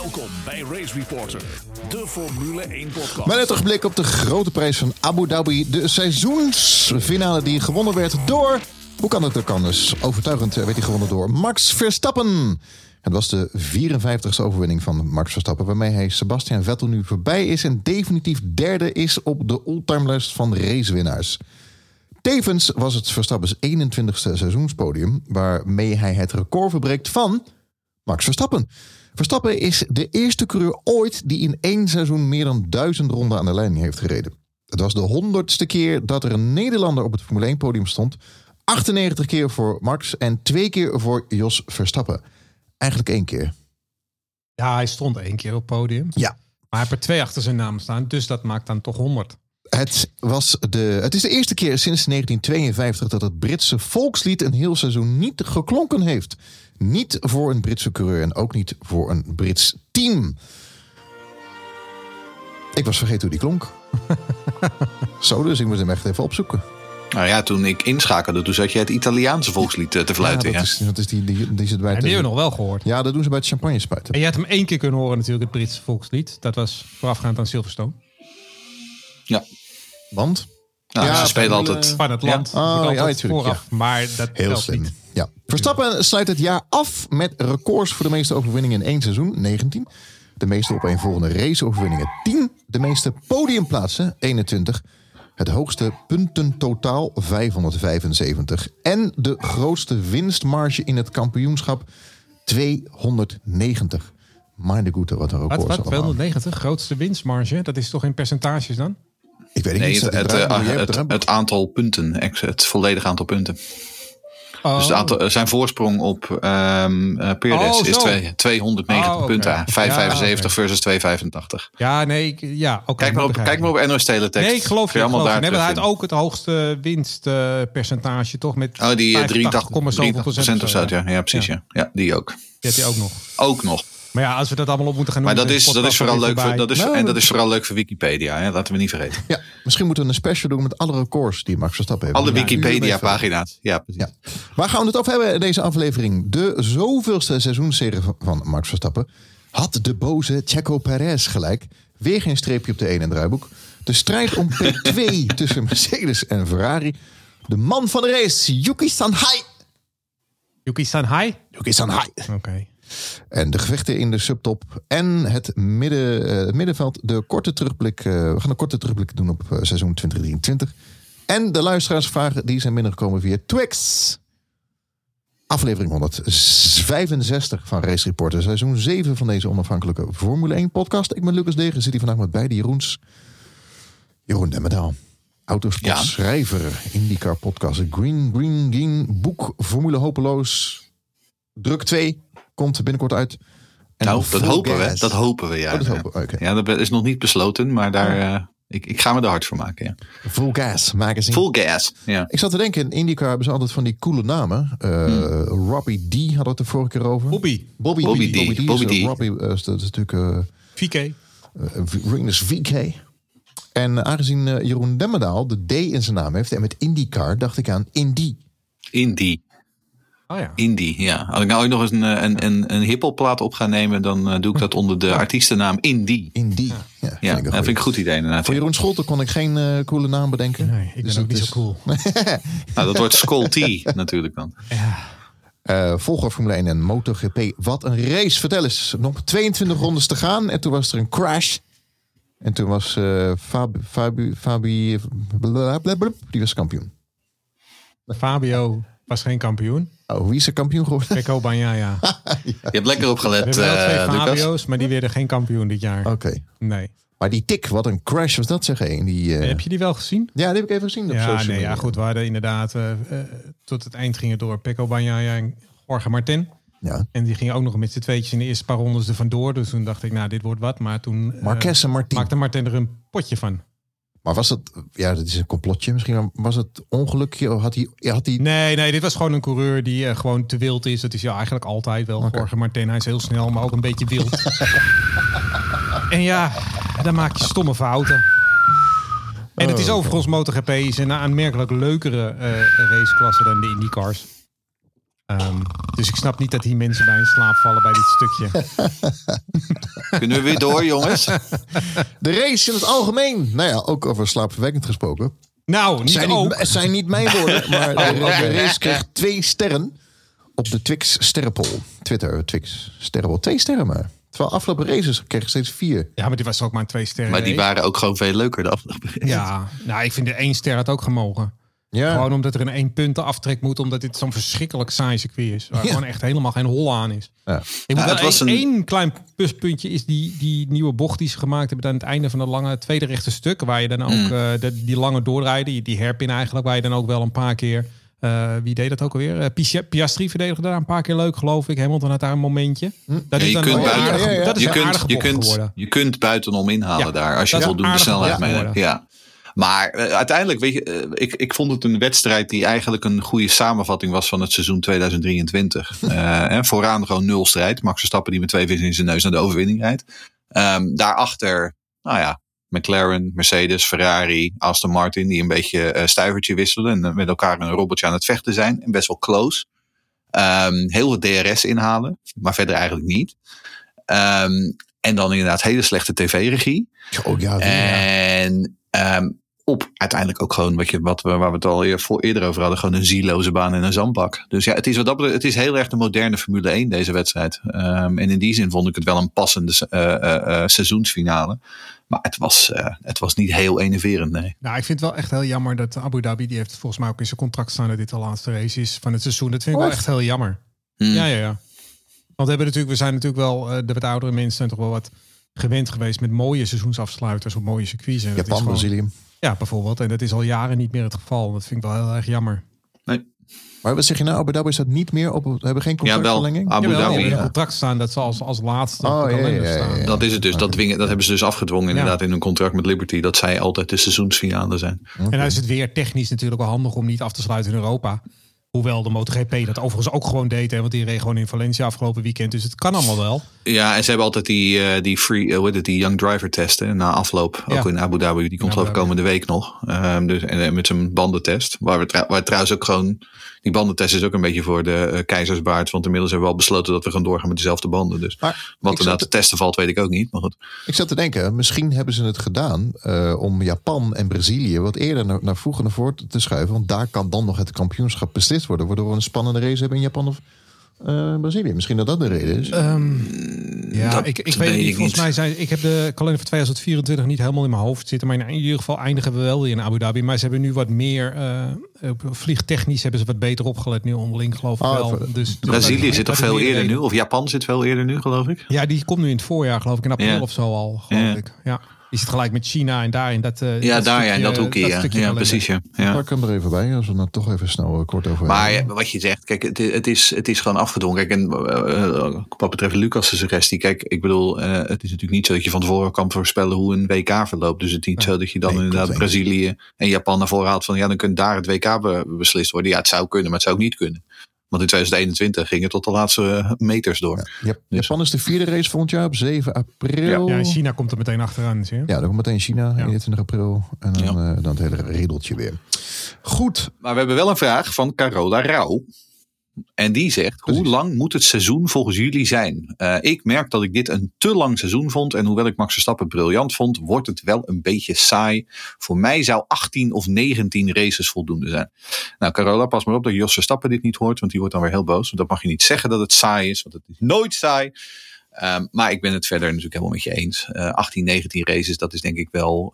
Welkom bij Race Reporter, de Formule 1 podcast. Met een terugblik op de grote prijs van Abu Dhabi. De seizoensfinale die gewonnen werd door... Hoe kan het ook anders? Overtuigend werd hij gewonnen door Max Verstappen. Het was de 54e overwinning van Max Verstappen, waarmee hij Sebastian Vettel nu voorbij is en definitief derde is op de all-time lijst van racewinnaars. Tevens was het Verstappens 21e seizoenspodium, waarmee hij het record verbreekt van Max Verstappen. Verstappen is de eerste coureur ooit die in één seizoen meer dan 1000 ronden aan de leiding heeft gereden. Het was de 100ste keer dat er een Nederlander op het Formule 1 podium stond. 98 keer voor Max en 2 keer voor Jos Verstappen. Eigenlijk 1 keer. Ja, hij stond 1 keer op het podium. Ja. Maar hij heeft er 2 achter zijn naam staan, dus dat maakt dan toch 100. Het is de eerste keer sinds 1952 dat het Britse volkslied een heel seizoen niet geklonken heeft. Niet voor een Britse coureur en ook niet voor een Brits team. Ik was vergeten hoe die klonk. Zo, dus ik moet hem echt even opzoeken. Nou ja, toen ik inschakelde, toen zat je het Italiaanse volkslied te fluiten. Ja, dat is die zit bij En die hebben we nog wel gehoord. Ja, dat doen ze bij het champagne spuiten. En je had hem 1 keer kunnen horen natuurlijk, het Britse volkslied. Dat was voorafgaand aan Silverstone. Ja. Want? Nou, ja, ze spelen altijd van het land. Ja. Oh, ja, natuurlijk, vooraf, maar dat heel telt slim. niet. Ja. Verstappen sluit het jaar af met records voor de meeste overwinningen in 1 seizoen, 19. De meeste opeenvolgende raceoverwinningen, 10. De meeste podiumplaatsen, 21. Het hoogste puntentotaal, 575. En de grootste winstmarge in het kampioenschap, 290. Mijn goede, wat een record. Wat? 290? Grootste winstmarge? Dat is toch in percentages dan? Ik weet niet. Het aantal punten. Het volledige aantal punten. Oh. Dus zijn voorsprong op Perez is 290 punten. Okay. 575 versus 285. Ja, nee. Ja, okay, kijk maar op NOS Teletext. Nee, ik geloof je. Nee, hij had ook het hoogste winstpercentage, toch? Met die 83,7% of zo. Ja, precies. Ja, die ook. Die had hij ook nog. Ook nog. Maar ja, als we dat allemaal op moeten gaan noemen... Maar dat is vooral leuk voor, dat is vooral leuk voor Wikipedia. Hè? Laten we niet vergeten. Ja, misschien moeten we een special doen met alle records die Max Verstappen heeft. Alle Wikipedia-pagina's. Ja, precies. Ja. Waar gaan we het over hebben in deze aflevering? De zoveelste seizoensserie van Max Verstappen. Had de boze Checo Perez gelijk? Weer geen streepje op de 1 in het draaiboek. De strijd om P2 tussen Mercedes en Ferrari. De man van de race, Yuki Sanhai. Yuki Sanhai? Yuki Sanhai. Oké. En de gevechten in de subtop en het middenveld. We gaan een korte terugblik doen op seizoen 2023. En de luisteraarsvragen die zijn binnengekomen via Twix. Aflevering 165 van Race Reporter. Seizoen 7 van deze onafhankelijke Formule 1 podcast. Ik ben Lucas Degen. Zit hier vandaag met beide Jeroens. Jeroen Demmendaal. Autosportschrijver. IndyCar podcast. Green boek Formule Hopeloos. Druk 2. Komt binnenkort uit. En dat hopen we. Dat hopen we, ja. Okay. Ja, dat is nog niet besloten, maar daar, ik ga me er hard voor maken. Ja. Full Gas Magazine. Full Gas, ja. Ik zat te denken, in IndyCar hebben ze altijd van die coole namen. Robbie D hadden het de vorige keer over. Bobby D. Robbie is natuurlijk... VK. Rinus VK. En aangezien Jeroen Demmendaal de D in zijn naam heeft en met IndyCar dacht ik aan Indy. Oh ja. Indy, ja. Als ik nou ook nog eens een hiphopplaat op ga nemen, dan doe ik dat onder de artiestennaam Indy. Indy. Ja, dat vind ik een goed idee inderdaad. Voor Jeroen Scholten kon ik geen coole naam bedenken. Nee, ik ben ook niet zo cool. Nou, dat wordt Skolty natuurlijk dan. Ja. Volger Formule 1 en MotoGP. Wat een race. Vertel eens. Nog 22 rondes te gaan. En toen was er een crash. En toen was Fabi die was kampioen. Fabio was geen kampioen. Oh, wie is er kampioen geworden? Pecco Bagnaia. Je hebt lekker opgelet, We hebben wel 2 Fabio's, Lucas. maar die werden geen kampioen dit jaar. Oké. Nee. Maar die tik, wat een crash was dat, zeg je? Heb je die wel gezien? Ja, die heb ik even gezien op Ja, social nee, media. ja, goed. We hadden inderdaad tot het eind gingen door Pecco Bagnaia en Jorge Martin. Ja. En die gingen ook nog met z'n tweetjes in de eerste paar rondes er vandoor. Dus toen dacht ik, nou, dit wordt wat. Maar toen Marquez en Martin. maakte Martin er een potje van. Maar was het, ja, dat is een complotje misschien, maar was het ongelukje? Had hij... Nee, dit was gewoon een coureur die gewoon te wild is. Dat is ja eigenlijk altijd wel. Okay. Jorge Martin, hij is heel snel, maar ook een beetje wild. En ja, dan maak je stomme fouten. En het is overigens MotoGP is een aanmerkelijk leukere raceklasse dan de IndyCars. Dus ik snap niet dat hier mensen bij in slaap vallen bij dit stukje. Kunnen we weer door, jongens? De race in het algemeen. Nou ja, ook over slaapverwekkend gesproken. Nou, niet ook. Het zijn niet mijn woorden, maar de race kreeg 2 sterren op de Twix sterrenpoll. Twitter, Twix sterrenpoll. 2 sterren maar. Terwijl afgelopen races kregen steeds 4. Ja, maar dit was ook maar 2 sterren. Maar die waren ook gewoon veel leuker de afgelopen races. Ja, nou, ik vind de 1 ster had ook gemogen. Ja. Gewoon omdat er een 1 punten aftrek moet, omdat dit zo'n verschrikkelijk saai circuit is. Waar gewoon echt helemaal geen hol aan is. Ja. Ik moet het was wel één klein pluspuntje is die nieuwe bocht die ze gemaakt hebben aan het einde van de lange tweede rechte stuk. Waar je dan ook die lange doorrijden, die hairpin eigenlijk, waar je dan ook wel een paar keer... wie deed dat ook alweer? Piastri verdedigde daar een paar keer leuk, geloof ik. Hamilton had daar een momentje. Dat is dan je kunt buitenom inhalen daar als je dat is voldoende snelheid mee hebt. geworden. Ja. Maar uiteindelijk, weet je, ik vond het een wedstrijd die eigenlijk een goede samenvatting was van het seizoen 2023. Vooraan gewoon 0 strijd. Max Verstappen die met 2 vingers in zijn neus naar de overwinning rijdt. Daarachter, nou ja, McLaren, Mercedes, Ferrari, Aston Martin, die een beetje stuivertje wisselen en met elkaar een robotje aan het vechten zijn. En best wel close. Heel veel DRS inhalen, maar verder eigenlijk niet. En dan inderdaad hele slechte tv-regie. Oh, ja, En op uiteindelijk ook gewoon waar we het al eerder over hadden, gewoon een zieloze baan en een zandbak. Dus ja, het is wat dat betreft, het is heel erg de moderne Formule 1 deze wedstrijd. En in die zin vond ik het wel een passende seizoensfinale. Maar het was niet heel enerverend, nee. Nou, ik vind het wel echt heel jammer dat Abu Dhabi, die heeft het volgens mij ook in zijn contract staan dat dit de laatste race is van het seizoen. Dat vind ik wel echt heel jammer. Ja. Want we zijn natuurlijk wel, de wat oudere mensen zijn toch wel wat gewend geweest met mooie seizoensafsluiters op mooie circuits. En Japan, Brazilië. Ja, bijvoorbeeld. En dat is al jaren niet meer het geval. Dat vind ik wel heel erg jammer. Nee. Maar wat zeg je nou? Abu Dhabi staat niet meer op. Hebben geen contractverlenging? Abu Dhabi. In het contract staan dat ze als laatste Oh, op de kalender ja. staan. Dat is het dus. Dat hebben ze dus afgedwongen inderdaad in hun contract met Liberty. Dat zij altijd de seizoensfinale zijn. En dan is het weer technisch natuurlijk wel handig om niet af te sluiten in Europa. Hoewel de MotoGP dat overigens ook gewoon deed. Hè, want die reed gewoon in Valencia afgelopen weekend. Dus het kan allemaal wel. Ja, en ze hebben altijd die free, die young driver testen na afloop. Ook in Abu Dhabi. Die komt geloof ik komende week nog. Dus, en met zijn bandentest. Waar trouwens ook gewoon... Die bandentest is ook een beetje voor de keizersbaard. Want inmiddels hebben we al besloten dat we gaan doorgaan met dezelfde banden. Dus wat er nou te testen valt, weet ik ook niet. Maar goed. Ik zat te denken, misschien hebben ze het gedaan om Japan en Brazilië wat eerder naar vroeger naar voren te schuiven. Want daar kan dan nog het kampioenschap beslist worden. Waardoor we een spannende race hebben in Japan of Brazilië. Misschien dat de reden is. Ik weet niet. Volgens mij ik heb de kalender van 2024 niet helemaal in mijn hoofd zitten. Maar in ieder geval eindigen we wel weer in Abu Dhabi. Maar ze hebben nu wat meer vliegtechnisch hebben ze wat beter opgelet nu onderling, geloof ik wel. Dus Brazilië zit toch veel eerder nu? Of Japan zit veel eerder nu, geloof ik? Ja, die komt nu in het voorjaar, geloof ik. In april of zo al, geloof ik. Ja. Die zit gelijk met China en daar in dat in dat hoekje. Ja, precies. Ja. Pak hem er even bij, als we nou toch even snel kort over Maar wat je zegt, kijk, het is gewoon afgedwongen. Kijk, en wat betreft Lucas' suggestie, kijk, ik bedoel, het is natuurlijk niet zo dat je van tevoren kan voorspellen hoe een WK verloopt. Dus het is niet zo dat je dan inderdaad Brazilië en Japan naar voren haalt van, ja, dan kunt daar het WK beslist worden. Ja, het zou kunnen, maar het zou ook niet kunnen. Want in 2021 ging het tot de laatste meters door. Ja, Japan is de 4e race volgend jaar op 7 april. Ja, China komt er meteen achteraan. Zie je? Ja, dan komt meteen China, 21 april. En dan het hele redeltje weer. Goed. Maar we hebben wel een vraag van Carola Rauw. En die zegt, hoe lang moet het seizoen volgens jullie zijn? Ik merk dat ik dit een te lang seizoen vond. En hoewel ik Max Verstappen briljant vond, wordt het wel een beetje saai. Voor mij zou 18 of 19 races voldoende zijn. Nou, Carola, pas maar op dat Jos Verstappen dit niet hoort. Want die wordt dan weer heel boos. Want dat mag je niet zeggen dat het saai is. Want het is nooit saai. Maar ik ben het verder natuurlijk helemaal met je eens. 18, 19 races, dat is denk ik wel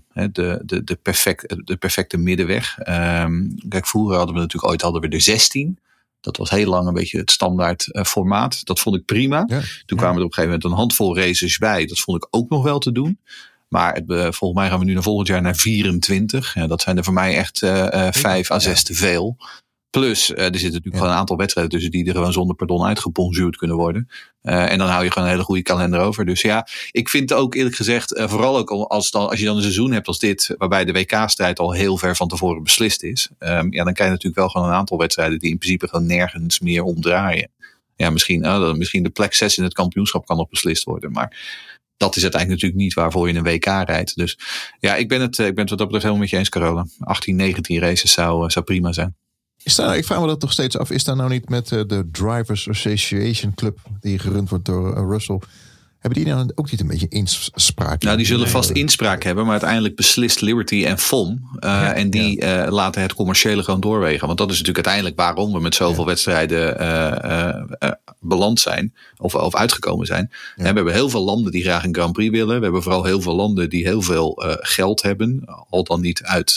de perfecte middenweg. Kijk, vroeger hadden we er 16. Dat was heel lang een beetje het standaard formaat. Dat vond ik prima. Ja. Toen kwamen er op een gegeven moment een handvol races bij. Dat vond ik ook nog wel te doen. Maar volgens mij gaan we nu naar volgend jaar naar 24. Ja, dat zijn er voor mij echt 5 à 6 te veel. Plus, er zitten natuurlijk gewoon een aantal wedstrijden tussen die er gewoon zonder pardon uitgebonzuurd kunnen worden. En dan hou je gewoon een hele goede kalender over. Dus ja, ik vind ook eerlijk gezegd, vooral ook als je dan een seizoen hebt als dit, waarbij de WK-strijd al heel ver van tevoren beslist is. Dan krijg je natuurlijk wel gewoon een aantal wedstrijden die in principe gewoon nergens meer omdraaien. Ja, misschien de plek 6 in het kampioenschap kan nog beslist worden. Maar dat is uiteindelijk natuurlijk niet waarvoor je een WK rijdt. Dus ja, ik ben het wat dat betreft helemaal met je eens, Carola. 18, 19 races zou prima zijn. Ik vraag me dat toch steeds af. Is daar nou niet met de Drivers Association Club die gerund wordt door Russell... Hebben die nou ook niet een beetje inspraak? Nou, die zullen vast inspraak hebben, maar uiteindelijk beslist Liberty en FOM. En die laten het commerciële gewoon doorwegen. Want dat is natuurlijk uiteindelijk waarom we met zoveel wedstrijden beland zijn. Of uitgekomen zijn. Ja. We hebben heel veel landen die graag een Grand Prix willen. We hebben vooral heel veel landen die heel veel geld hebben. Al dan niet uit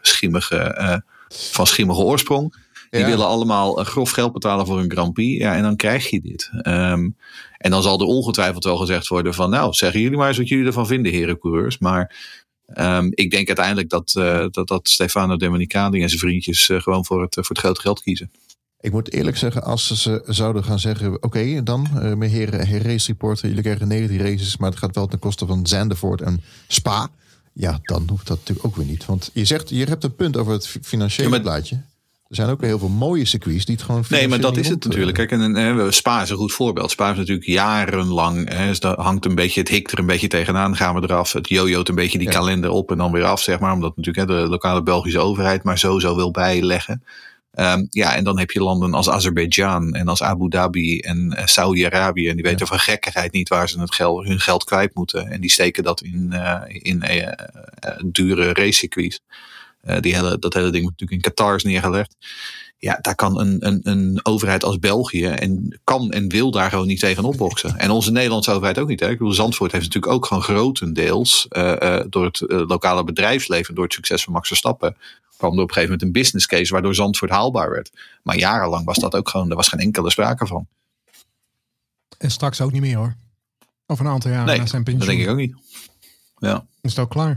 van schimmige oorsprong. Die willen allemaal grof geld betalen voor een Grand Prix. Ja, en dan krijg je dit. En dan zal er ongetwijfeld wel gezegd worden van... nou, zeggen jullie maar eens wat jullie ervan vinden, heren coureurs. Maar ik denk uiteindelijk dat Stefano Domenicali en zijn vriendjes... gewoon voor het grote geld kiezen. Ik moet eerlijk zeggen, als ze zouden gaan zeggen... oké, dan, mijn heren Race Reporter... jullie krijgen 19 races, maar het gaat wel ten koste van Zandvoort en Spa. Ja, dan hoeft dat natuurlijk ook weer niet. Want je hebt een punt over het financiële plaatje... Er zijn ook heel veel mooie circuits die het gewoon... Nee, maar dat is het natuurlijk. Kijk, Spa is een goed voorbeeld. Spa is natuurlijk jarenlang... dus daar hangt een beetje, het hikt er een beetje tegenaan. Gaan we eraf. Het jojo't een beetje die kalender op en dan weer af, zeg maar. Omdat natuurlijk de lokale Belgische overheid maar zo wil bijleggen. En dan heb je landen als Azerbeidzjan en als Abu Dhabi en Saudi-Arabië. En die weten van gekkigheid niet waar ze hun geld kwijt moeten. En die steken dat in dure racecircuits. Dat hele ding wordt natuurlijk in Qatar is neergelegd. Ja, daar kan een overheid als België en wil daar gewoon niet tegen opboksen. En onze Nederlandse overheid ook niet. Hè? Ik bedoel, Zandvoort heeft natuurlijk ook gewoon grotendeels door het lokale bedrijfsleven, door het succes van Max Verstappen, kwam er op een gegeven moment een business case waardoor Zandvoort haalbaar werd. Maar jarenlang was dat ook gewoon, er was geen enkele sprake van. En straks ook niet meer hoor. Over een aantal jaar na zijn pensioen. Dat denk ik ook niet. Ja. Is het ook klaar?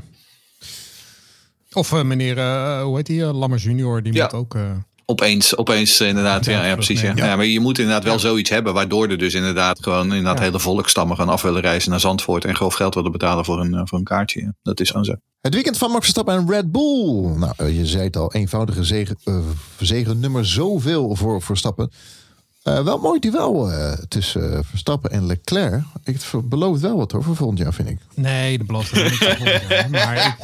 Of meneer, hoe heet die? Lammers junior, die moet ook... Opeens inderdaad, ja precies. Ja. Ja, maar je moet inderdaad wel zoiets hebben, waardoor er dus inderdaad gewoon hele volkstammen gaan af willen reizen naar Zandvoort en grof geld willen betalen voor een kaartje. Ja. Dat is gewoon zo. Het weekend van Max Verstappen en Red Bull. Nou, je zei het al, eenvoudige zegen nummer zoveel voor Verstappen. Wel mooi duel tussen Verstappen en Leclerc. Het belooft wel wat hoor, voor volgend jaar vind ik. Nee, dat belooft niet voor volgend jaar. Maar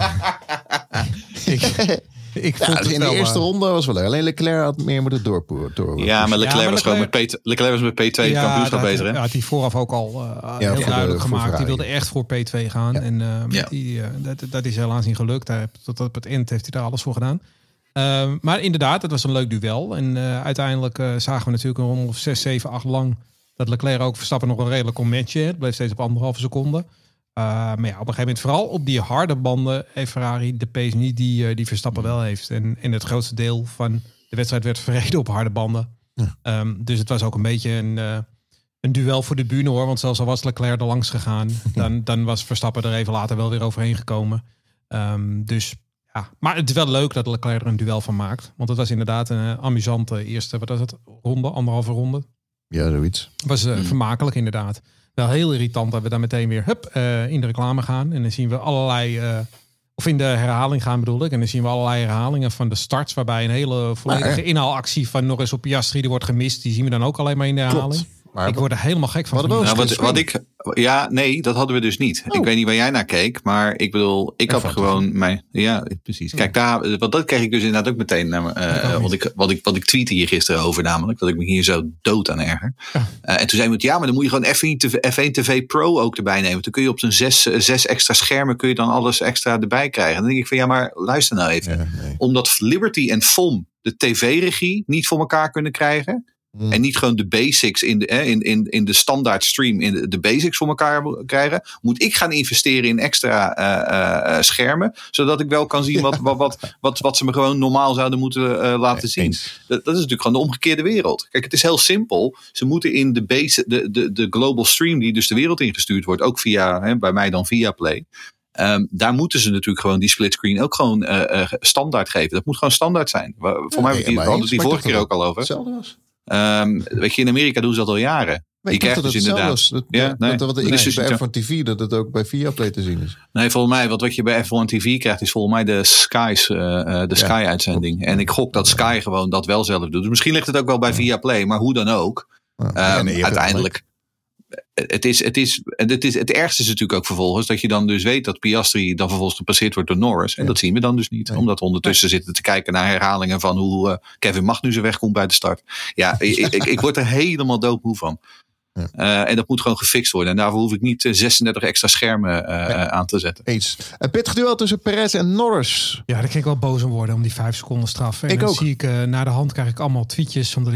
ik vond het in de eerste ronde was wel leuk. Alleen Leclerc had meer moeten doorpoeren. Ja, maar Leclerc was gewoon met P2 kampioenschap bezig. Hè? Ja, had hij vooraf ook al heel duidelijk gemaakt. Die wilde echt voor P2 gaan. Ja. En dat is helaas niet gelukt. Tot op het eind heeft hij daar alles voor gedaan. Maar inderdaad, het was een leuk duel. En uiteindelijk zagen we natuurlijk een ronde of 6, 7, 8 lang... dat Leclerc ook Verstappen nog wel redelijk kon matchen. Het bleef steeds op 1,5 seconde. Maar ja, op een gegeven moment, vooral op die harde banden... heeft Ferrari de pace niet die Verstappen wel heeft. En het grootste deel van de wedstrijd werd verreden op harde banden. Ja. Dus het was ook een beetje een duel voor de bühne hoor. Want zelfs al was Leclerc er langs gegaan... dan was Verstappen er even later wel weer overheen gekomen. Dus... ja, maar het is wel leuk dat Leclerc er een duel van maakt. Want het was inderdaad een amusante eerste, wat was het? Ronde, 1,5 ronde. Ja, zoiets. Het was vermakelijk inderdaad. Wel heel irritant dat we daar meteen weer in de reclame gaan. En dan zien we allerlei, of in de herhaling gaan bedoel ik. En dan zien we allerlei herhalingen van de starts. Waarbij een hele volledige inhaalactie van Norris op Piastri die wordt gemist. Die zien we dan ook alleen maar in de herhaling. Klopt. Maar ik word er helemaal gek van. Dat hadden we dus niet. Ik weet niet waar jij naar keek, maar ik bedoel, ik had gewoon mijn... Ja, precies. Kijk, want dat kreeg ik dus inderdaad ook meteen. Wat ik tweette hier gisteren over namelijk, dat ik me hier zo dood aan erger. En toen zei iemand, maar dan moet je gewoon F1 TV Pro ook erbij nemen. Dan kun je op zo'n 6 extra schermen kun je dan alles extra erbij krijgen. Dan denk ik van, maar luister nou even. Ja, nee. Omdat Liberty en FOM de tv-regie niet voor elkaar kunnen krijgen... En niet gewoon de basics in de standaard stream, in de basics voor elkaar krijgen. Moet ik gaan investeren in extra schermen. Zodat ik wel kan zien wat ze me gewoon normaal zouden moeten laten zien. Dat is natuurlijk gewoon de omgekeerde wereld. Kijk, het is heel simpel. Ze moeten in de global stream die dus de wereld ingestuurd wordt. Ook via, bij mij dan via Play. Daar moeten ze natuurlijk gewoon die splitscreen ook gewoon standaard geven. Dat moet gewoon standaard zijn. Voor mij hadden we die vorige keer ook al over. Hetzelfde was. Weet je, in Amerika doen ze dat al jaren. Je krijgt dus inderdaad. Wat ik zie bij F1 TV, dat het ook bij Viaplay te zien is. Nee, volgens mij, wat je bij F1 TV krijgt, is volgens mij de Sky-uitzending. En ik gok dat Sky gewoon dat wel zelf doet. Dus misschien ligt het ook wel bij Viaplay, maar hoe dan ook. Uiteindelijk. Het ergste is natuurlijk ook vervolgens dat je dan dus weet dat Piastri dan vervolgens gepasseerd wordt door Norris. En dat zien we dan dus niet. Nee. Omdat we ondertussen zitten te kijken naar herhalingen van hoe Kevin Magnussen wegkomt bij de start. Ja, ik word er helemaal doodmoe van. Ja. En dat moet gewoon gefixt worden. En daarvoor hoef ik niet 36 extra schermen aan te zetten. Eens. Een pittig duel tussen Perez en Norris. Ja, daar kan ik wel boos om worden om die 5 seconden straf. En ik dan ook. zie ik na de hand krijg ik allemaal tweetjes, omdat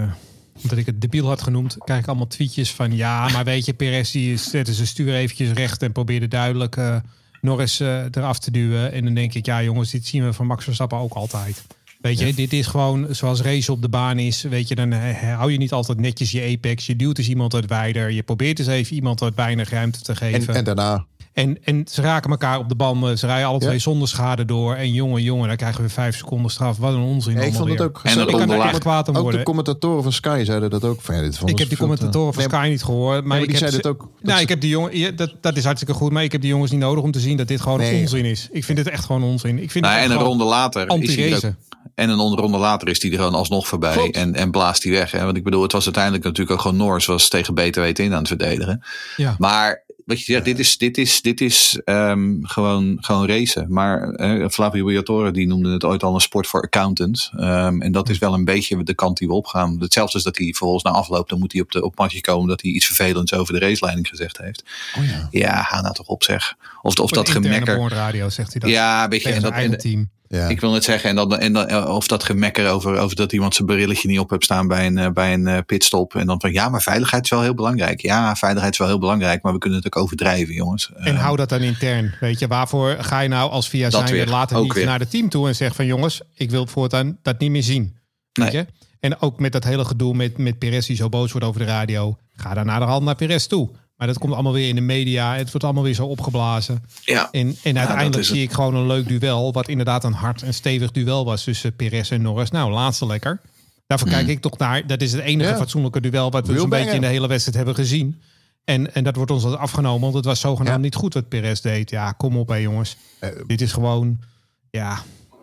ik het debiel had genoemd, krijg ik allemaal tweetjes van ja, maar weet je, Perez die zette zijn stuur eventjes recht en probeerde duidelijk Norris eraf te duwen. En dan denk ik, ja jongens, dit zien we van Max Verstappen ook altijd. Weet je, dit is gewoon zoals race op de baan is. Weet je, dan hou je niet altijd netjes je apex. Je duwt dus iemand wat wijder. Je probeert dus even iemand wat weinig ruimte te geven. En daarna... En ze raken elkaar op de banden. Ze rijden alle twee zonder schade door. En jongen, dan krijgen we 5 seconden straf. Wat een onzin. Ik vond het ook. En ik kan er echt kwaad om worden. Ook de commentatoren van Sky zeiden dat ook. Van, ik heb die commentatoren van Sky niet gehoord. Maar die zeiden het ook. Ik heb die jongen. Dat is hartstikke goed. Maar ik heb die jongens niet nodig om te zien dat dit gewoon onzin is. Ik vind het echt gewoon onzin. Ik vind en een ronde later anti-race. En een ronde later is die er gewoon alsnog voorbij. En blaast die weg. Hè? Want ik bedoel, het was uiteindelijk natuurlijk ook gewoon Norris was tegen beter weten in aan het verdedigen. Ja. Maar wat je zegt, dit is gewoon racen. Maar Flavio Briatore die noemde het ooit al een sport voor accountants. En dat is wel een beetje de kant die we opgaan. Hetzelfde is dat hij vervolgens na afloop, dan moet hij op het matje komen dat hij iets vervelends over de raceleiding gezegd heeft. Oh ja. Ja, ga nou toch op zeg. Of dat gemekker. Boordradio zegt hij dat. Ja, een beetje. En dat eigen team. Ja. Ik wil net zeggen, en dan of dat gemekker over dat iemand zijn brilletje niet op heeft staan bij een pitstop. En dan van ja, maar veiligheid is wel heel belangrijk. Ja, veiligheid is wel heel belangrijk, maar we kunnen het ook overdrijven, jongens. En hou dat dan intern. Weet je, waarvoor ga je nou als via zijn later niet weer naar het team toe en zeg van jongens, ik wil voortaan dat niet meer zien. Weet je? En ook met dat hele gedoe met Perez die zo boos wordt over de radio. Ga dan naderhand naar Perez toe. Maar dat komt allemaal weer in de media. Het wordt allemaal weer zo opgeblazen. Ja. En uiteindelijk zie ik gewoon een leuk duel. Wat inderdaad een hard en stevig duel was tussen Perez en Norris. Nou, laatste lekker. Daarvoor kijk ik toch naar. Dat is het enige fatsoenlijke duel wat we zo'n beetje in de hele wedstrijd hebben gezien. En dat wordt ons afgenomen. Want het was zogenaamd niet goed wat Perez deed. Ja, kom op jongens. Dit is gewoon... Ja,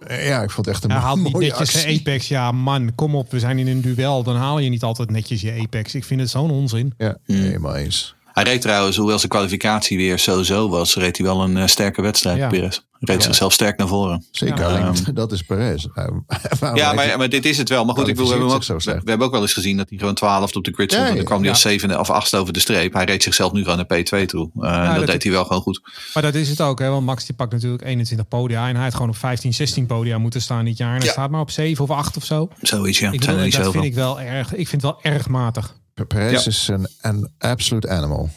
ik vond het echt een haal niet mooie netjes actie. je apex. Ja man, kom op. We zijn in een duel. Dan haal je niet altijd netjes je apex. Ik vind het zo'n onzin. Ja, helemaal eens. Hij reed trouwens, hoewel zijn kwalificatie weer zo was, reed hij wel een sterke wedstrijd, Perez. Reed zichzelf sterk naar voren. Zeker, alleen dat is Perez. Maar dit is het wel. Maar goed, we hebben ook wel eens gezien dat hij gewoon 12 op de grid stond. En dan kwam hij als 7e of 8e over de streep. Hij reed zichzelf nu gewoon naar P2 toe. Dat deed hij wel gewoon goed. Maar dat is het ook, hè? Want Max die pakt natuurlijk 21 podia. En hij had gewoon op 15, 16 podia moeten staan dit jaar. En hij staat maar op 7 of 8 of zo. Zoiets, ja. Dat vind ik wel erg. Ik vind het wel erg matig. Perez is een absolute animal.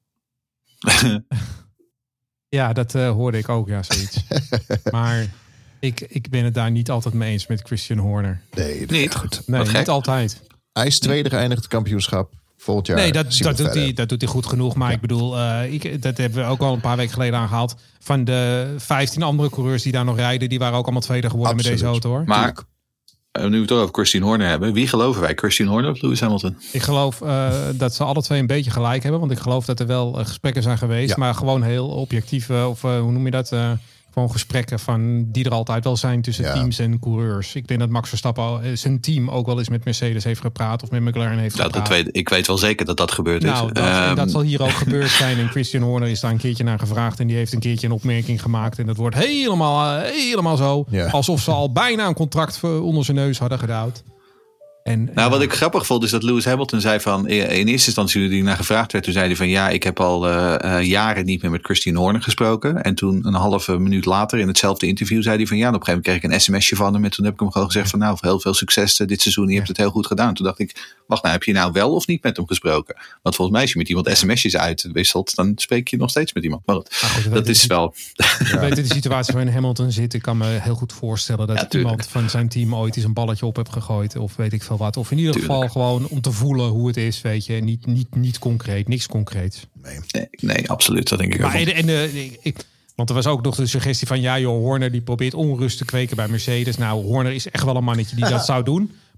Ja, dat hoorde ik ook, zoiets. Maar ik ben het daar niet altijd mee eens met Christian Horner. Nee, niet goed. Nee, niet altijd. Hij is tweede geëindigd het kampioenschap. Volgend jaar. Nee, dat doet hij goed genoeg. Maar ik bedoel, dat hebben we ook al een paar weken geleden aangehaald. Van de 15 andere coureurs die daar nog rijden, die waren ook allemaal tweede geworden met deze auto, hoor. Maar nu we het over Christian Horner hebben. Wie geloven wij? Christian Horner of Lewis Hamilton? Ik geloof dat ze alle twee een beetje gelijk hebben. Want ik geloof dat er wel gesprekken zijn geweest. Ja. Maar gewoon heel objectief. Hoe noem je dat? Gewoon gesprekken die er altijd wel zijn tussen teams en coureurs. Ik denk dat Max Verstappen zijn team ook wel eens met Mercedes heeft gepraat. Of met McLaren heeft gepraat. Ik weet wel zeker dat dat gebeurd is. En dat zal hier ook gebeurd zijn. En Christian Horner is daar een keertje naar gevraagd. En die heeft een keertje een opmerking gemaakt. En dat wordt helemaal zo. Ja. Alsof ze al bijna een contract onder zijn neus hadden gedouwd. Wat ik grappig vond is dat Lewis Hamilton zei van in eerste instantie toen hij naar gevraagd werd, toen zei hij van ja, ik heb al jaren niet meer met Christian Horner gesproken. En toen een halve minuut later in hetzelfde interview zei hij van ja, en op een gegeven moment kreeg ik een sms'je van hem en toen heb ik hem gewoon gezegd van nou, heel veel succes dit seizoen, je hebt het heel goed gedaan. Toen dacht ik, wacht nou, heb je nou wel of niet met hem gesproken? Want volgens mij als je met iemand sms'jes uitwisselt, dan spreek je nog steeds met iemand. Maar goed, dat is wel... Je weet de situatie waarin Hamilton zit. Ik kan me heel goed voorstellen dat iemand van zijn team ooit eens een balletje op heeft gegooid of weet ik veel wat. Of in ieder geval gewoon om te voelen hoe het is, weet je. Niet concreet, niks concreets. Nee, absoluut. Dat denk ik ook. Want er was ook nog de suggestie van ja joh, Horner die probeert onrust te kweken bij Mercedes. Nou, Horner is echt wel een mannetje die dat zou doen.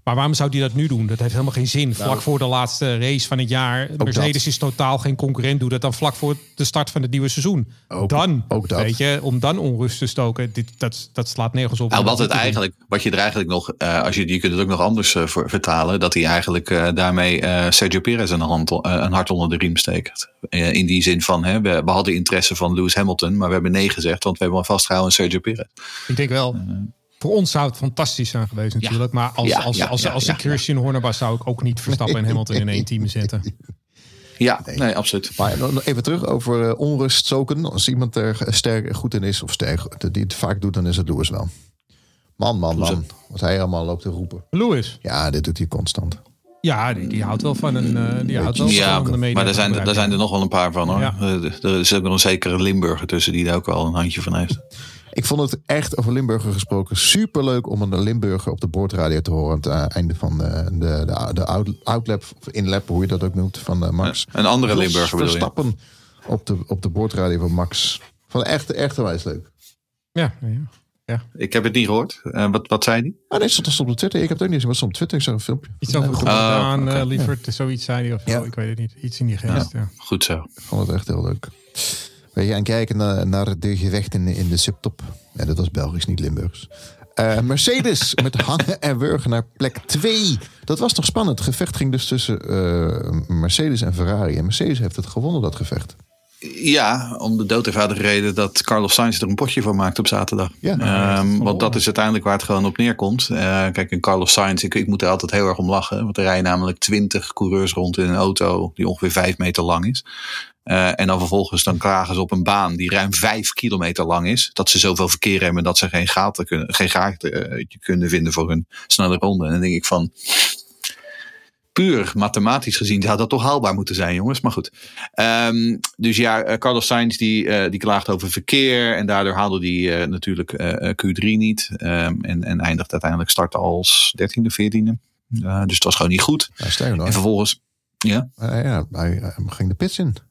Maar waarom zou hij dat nu doen? Dat heeft helemaal geen zin. Vlak voor de laatste race van het jaar. Mercedes is totaal geen concurrent. Doe dat dan vlak voor de start van het nieuwe seizoen. Ook dat. Weet je, om dan onrust te stoken. Dat slaat nergens op. Nou, wat je er eigenlijk nog... je kunt het ook nog anders vertalen. Dat hij eigenlijk daarmee Sergio Perez een hart onder de riem steekt. In die zin van, we hadden interesse van Lewis Hamilton. Maar we hebben nee gezegd. Want we hebben al vastgehouden aan Sergio Perez. Ik denk wel... Voor ons zou het fantastisch zijn geweest natuurlijk. Maar als ik Christian Horner was, zou ik ook niet Verstappen en Hamilton in één team zetten. Ja, nee, absoluut. Maar even terug over onrust stoken. Als iemand er goed in is, of die het vaak doet, dan is het Lewis wel. Man. Wat hij allemaal loopt te roepen. Lewis? Ja, dit doet hij constant. Ja, die houdt wel van een van de media. Maar daar zijn er nog wel een paar van hoor. Ja. Er is ook nog een zekere Limburger tussen die daar ook wel een handje van heeft. Ik vond het echt, over Limburger gesproken, superleuk om een Limburger op de boordradio te horen. Aan het einde van de outlap, inlap, hoe je dat ook noemt, van Max. Een andere Limburger bedoel je? Verstappen op de boordradio van Max. Van echt wijs leuk. Ja. Ik heb het niet gehoord. Wat zei hij? Nee, stond op Twitter. Ik heb het ook niet gezien, maar stond op Twitter. Ik zag een filmpje. Iets over goed gedaan, lieverd. Zoiets zei hij of zo. Ik weet het niet. Iets in die geest. Ja. Goed zo. Ik vond het echt heel leuk. Ben je aan het kijken naar de gevechten in de subtop? Ja, dat was Belgisch, niet Limburgs. Mercedes met hangen en wurgen naar plek 2. Dat was toch spannend. Het gevecht ging dus tussen Mercedes en Ferrari. En Mercedes heeft het gewonnen, dat gevecht. Ja, om de dood eenvoudige reden dat Carlos Sainz er een potje van maakt op zaterdag. Ja, want dat is uiteindelijk waar het gewoon op neerkomt. Kijk, en Carlos Sainz, ik moet er altijd heel erg om lachen. Want er rijden namelijk 20 coureurs rond in een auto die ongeveer 5 meter lang is. En dan vervolgens dan klagen ze op een baan die ruim 5 kilometer lang is. Dat ze zoveel verkeer hebben dat ze geen gaten kunnen vinden voor hun snelle ronde. En dan denk ik van... Puur mathematisch gezien zou dat toch haalbaar moeten zijn, jongens. Maar goed. Dus ja, Carlos Sainz die klaagt over verkeer. En daardoor haalde hij natuurlijk Q3 niet. En eindigt uiteindelijk starten als 13e, 14e. Dus het was gewoon niet goed. Sterker nog. En vervolgens... Ja? Hij ging de pits in.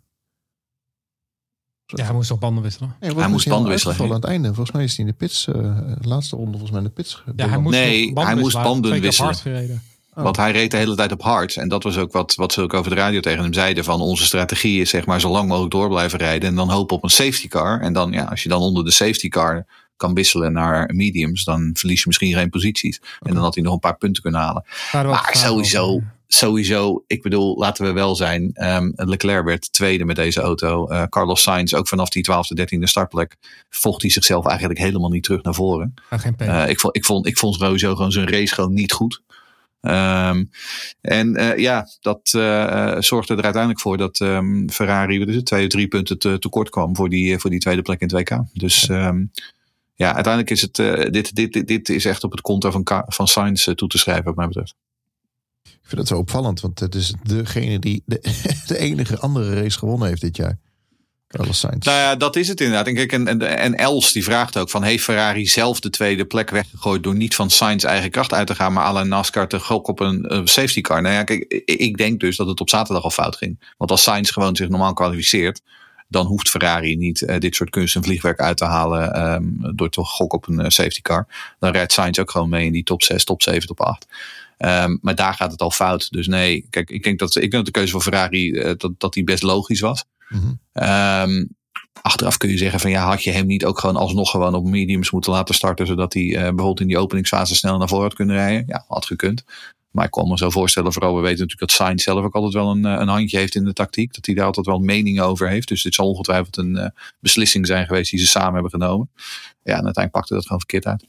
Ja, hij moest toch banden wisselen? Nee, hij moest banden wisselen. Aan het einde. Volgens mij is hij in de pits. De laatste ronde volgens mij in de pits. Ja, hij moest banden wisselen. Want hij reed de hele tijd op hard. En dat was ook wat ze ook over de radio tegen hem zeiden. Van onze strategie is zeg maar zo lang mogelijk door blijven rijden. En dan hopen op een safety car. En dan als je dan onder de safety car kan wisselen naar mediums. Dan verlies je misschien geen posities. Okay. En dan had hij nog een paar punten kunnen halen. Maar sowieso, ik bedoel, laten we wel zijn. Leclerc werd tweede met deze auto. Carlos Sainz, ook vanaf die 12e, 13e startplek, vocht hij zichzelf eigenlijk helemaal niet terug naar voren. Ik vond sowieso gewoon zijn race gewoon niet goed. Dat zorgde er uiteindelijk voor dat Ferrari 2 of 3 punten tekort kwam voor die tweede plek in 2K. Dus uiteindelijk is het dit is echt op het konto van Sainz toe te schrijven wat mij betreft. Ik vind het zo opvallend, want het is degene die de enige andere race gewonnen heeft dit jaar. Carlos Sainz. Nou ja, dat is het inderdaad. En Els die vraagt ook van... heeft Ferrari zelf de tweede plek weggegooid... door niet van Sainz eigen kracht uit te gaan... maar à la NASCAR te gok op een safety car? Nou ja, kijk, ik denk dus dat het op zaterdag al fout ging. Want als Sainz gewoon zich normaal kwalificeert... dan hoeft Ferrari niet dit soort kunst en vliegwerk uit te halen... door te gokken op een safety car. Dan rijdt Sainz ook gewoon mee in die top 6, top 7, top 8... maar daar gaat het al fout. Dus nee, kijk, ik denk dat de keuze van Ferrari... dat die best logisch was. Mm-hmm. Achteraf kun je zeggen van had je hem niet ook gewoon alsnog gewoon op mediums moeten laten starten, zodat hij bijvoorbeeld in die openingsfase snel naar voren had kunnen rijden. Ja, had gekund. Maar ik kon me zo voorstellen, vooral we weten natuurlijk dat Sainz zelf ook altijd wel een handje heeft in de tactiek. Dat hij daar altijd wel meningen over heeft. Dus dit zal ongetwijfeld een beslissing zijn geweest die ze samen hebben genomen. Ja, en uiteindelijk pakte dat gewoon verkeerd uit.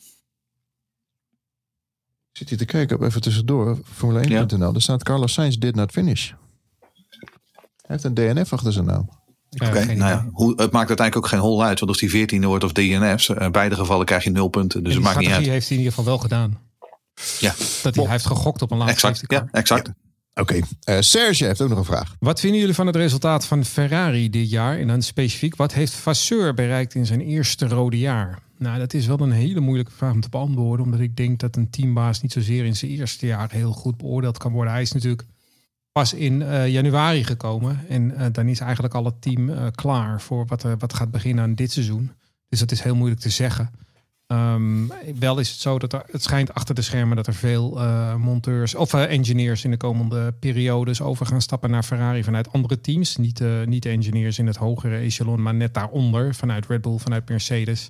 Zit hier te kijken, even tussendoor, Formule1.nl. Daar staat Carlos Sainz did not finish. Hij heeft een DNF achter zijn naam. Oké, het maakt uiteindelijk ook geen hol uit. Want of die 14e wordt of DNF's, in beide gevallen krijg je 0 punten. Dus het maakt niet uit. Die heeft hij in ieder geval wel gedaan. Ja. Dat hij heeft gegokt op een laatste safety car. Ja, exact. Ja. Oké. Serge heeft ook nog een vraag. Wat vinden jullie van het resultaat van Ferrari dit jaar? En dan specifiek, wat heeft Vasseur bereikt in zijn eerste rode jaar? Nou, dat is wel een hele moeilijke vraag om te beantwoorden. Omdat ik denk dat een teambaas niet zozeer in zijn eerste jaar heel goed beoordeeld kan worden. Hij is natuurlijk pas in januari gekomen. En dan is eigenlijk al het team klaar voor wat gaat beginnen aan dit seizoen. Dus dat is heel moeilijk te zeggen. Wel is het zo dat het schijnt achter de schermen dat er veel monteurs of engineers in de komende periodes over gaan stappen naar Ferrari vanuit andere teams. Niet de engineers in het hogere echelon, maar net daaronder vanuit Red Bull, vanuit Mercedes.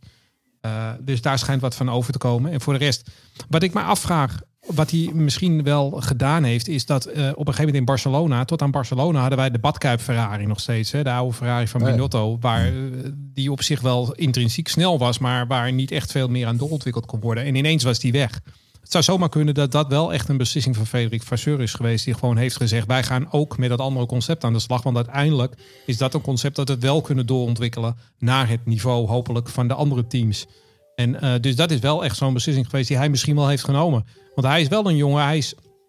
Dus daar schijnt wat van over te komen. En voor de rest, wat ik me afvraag, wat hij misschien wel gedaan heeft, is dat op een gegeven moment in Barcelona, tot aan Barcelona hadden wij de badkuip Ferrari nog steeds. Hè, de oude Ferrari van Binotto, waar die op zich wel intrinsiek snel was, maar waar niet echt veel meer aan doorontwikkeld kon worden. En ineens was die weg. Het zou zomaar kunnen dat dat wel echt een beslissing van Frédéric Vasseur is geweest, die gewoon heeft gezegd, wij gaan ook met dat andere concept aan de slag. Want uiteindelijk is dat een concept dat het wel kunnen doorontwikkelen naar het niveau, hopelijk, van de andere teams. En dus dat is wel echt zo'n beslissing geweest die hij misschien wel heeft genomen. Want hij is wel een jongen, als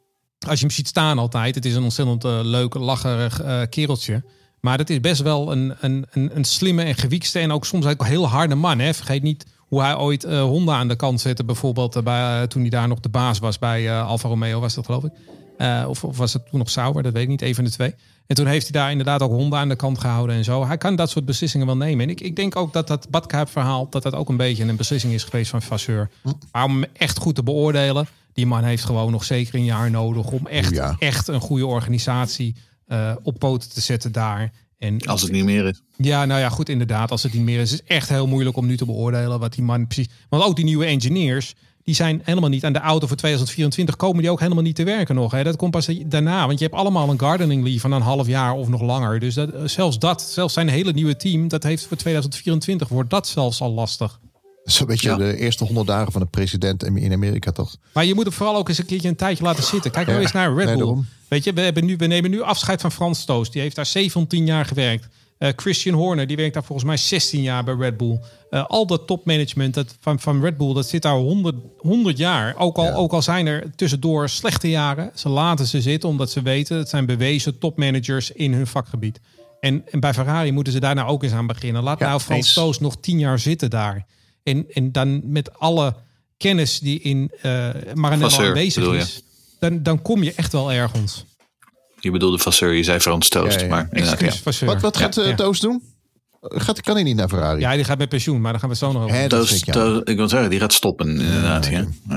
je hem ziet staan altijd, het is een ontzettend leuk, lacherig kereltje. Maar het is best wel een slimme en gewiekste en ook soms ook een heel harde man. Hè? Vergeet niet hoe hij ooit Honda aan de kant zette, bijvoorbeeld toen hij daar nog de baas was bij Alfa Romeo, was dat geloof ik. Of was het toen nog Sauber, dat weet ik niet, een van de twee. En toen heeft hij daar inderdaad ook Honda aan de kant gehouden en zo. Hij kan dat soort beslissingen wel nemen. En ik denk ook dat badkuipverhaal, dat ook een beetje een beslissing is geweest van Vasseur. Maar om hem echt goed te beoordelen, die man heeft gewoon nog zeker een jaar nodig om echt een goede organisatie op poten te zetten daar. En als het niet meer is. Ja, nou ja, goed, inderdaad. Als het niet meer is, is het echt heel moeilijk om nu te beoordelen wat die man precies. Want ook die nieuwe engineers, die zijn helemaal niet aan de auto voor 2024, komen die ook helemaal niet te werken nog. Hè? Dat komt pas daarna, want je hebt allemaal een gardening leave van een half jaar of nog langer. Dus zelfs zijn hele nieuwe team, dat heeft voor 2024, wordt dat zelfs al lastig. Zo'n beetje de eerste 100 dagen van de president in Amerika, toch? Maar je moet het vooral ook eens een keertje een tijdje laten zitten. Kijk nou eens naar Red Bull. Weet je, we nemen nu afscheid van Frans Tost. Die heeft daar 17 jaar gewerkt. Christian Horner, die werkt daar volgens mij 16 jaar bij Red Bull. Al dat topmanagement van Red Bull, dat zit daar 100 jaar. Ook al zijn er tussendoor slechte jaren. Ze laten ze zitten omdat ze weten, het zijn bewezen topmanagers in hun vakgebied. En bij Ferrari moeten ze daar nou ook eens aan beginnen. Laat nou Frans Tost nog 10 jaar zitten daar. En dan met alle kennis die in Maranello aanwezig is, dan kom je echt wel ergens. Je bedoelde Vasseur, je zei Frans Tost. Ja. Maar wat gaat Toast doen? Kan hij niet naar Ferrari? Ja, die gaat met pensioen, maar daar gaan we zo nog over. Ik wil zeggen, die gaat stoppen inderdaad.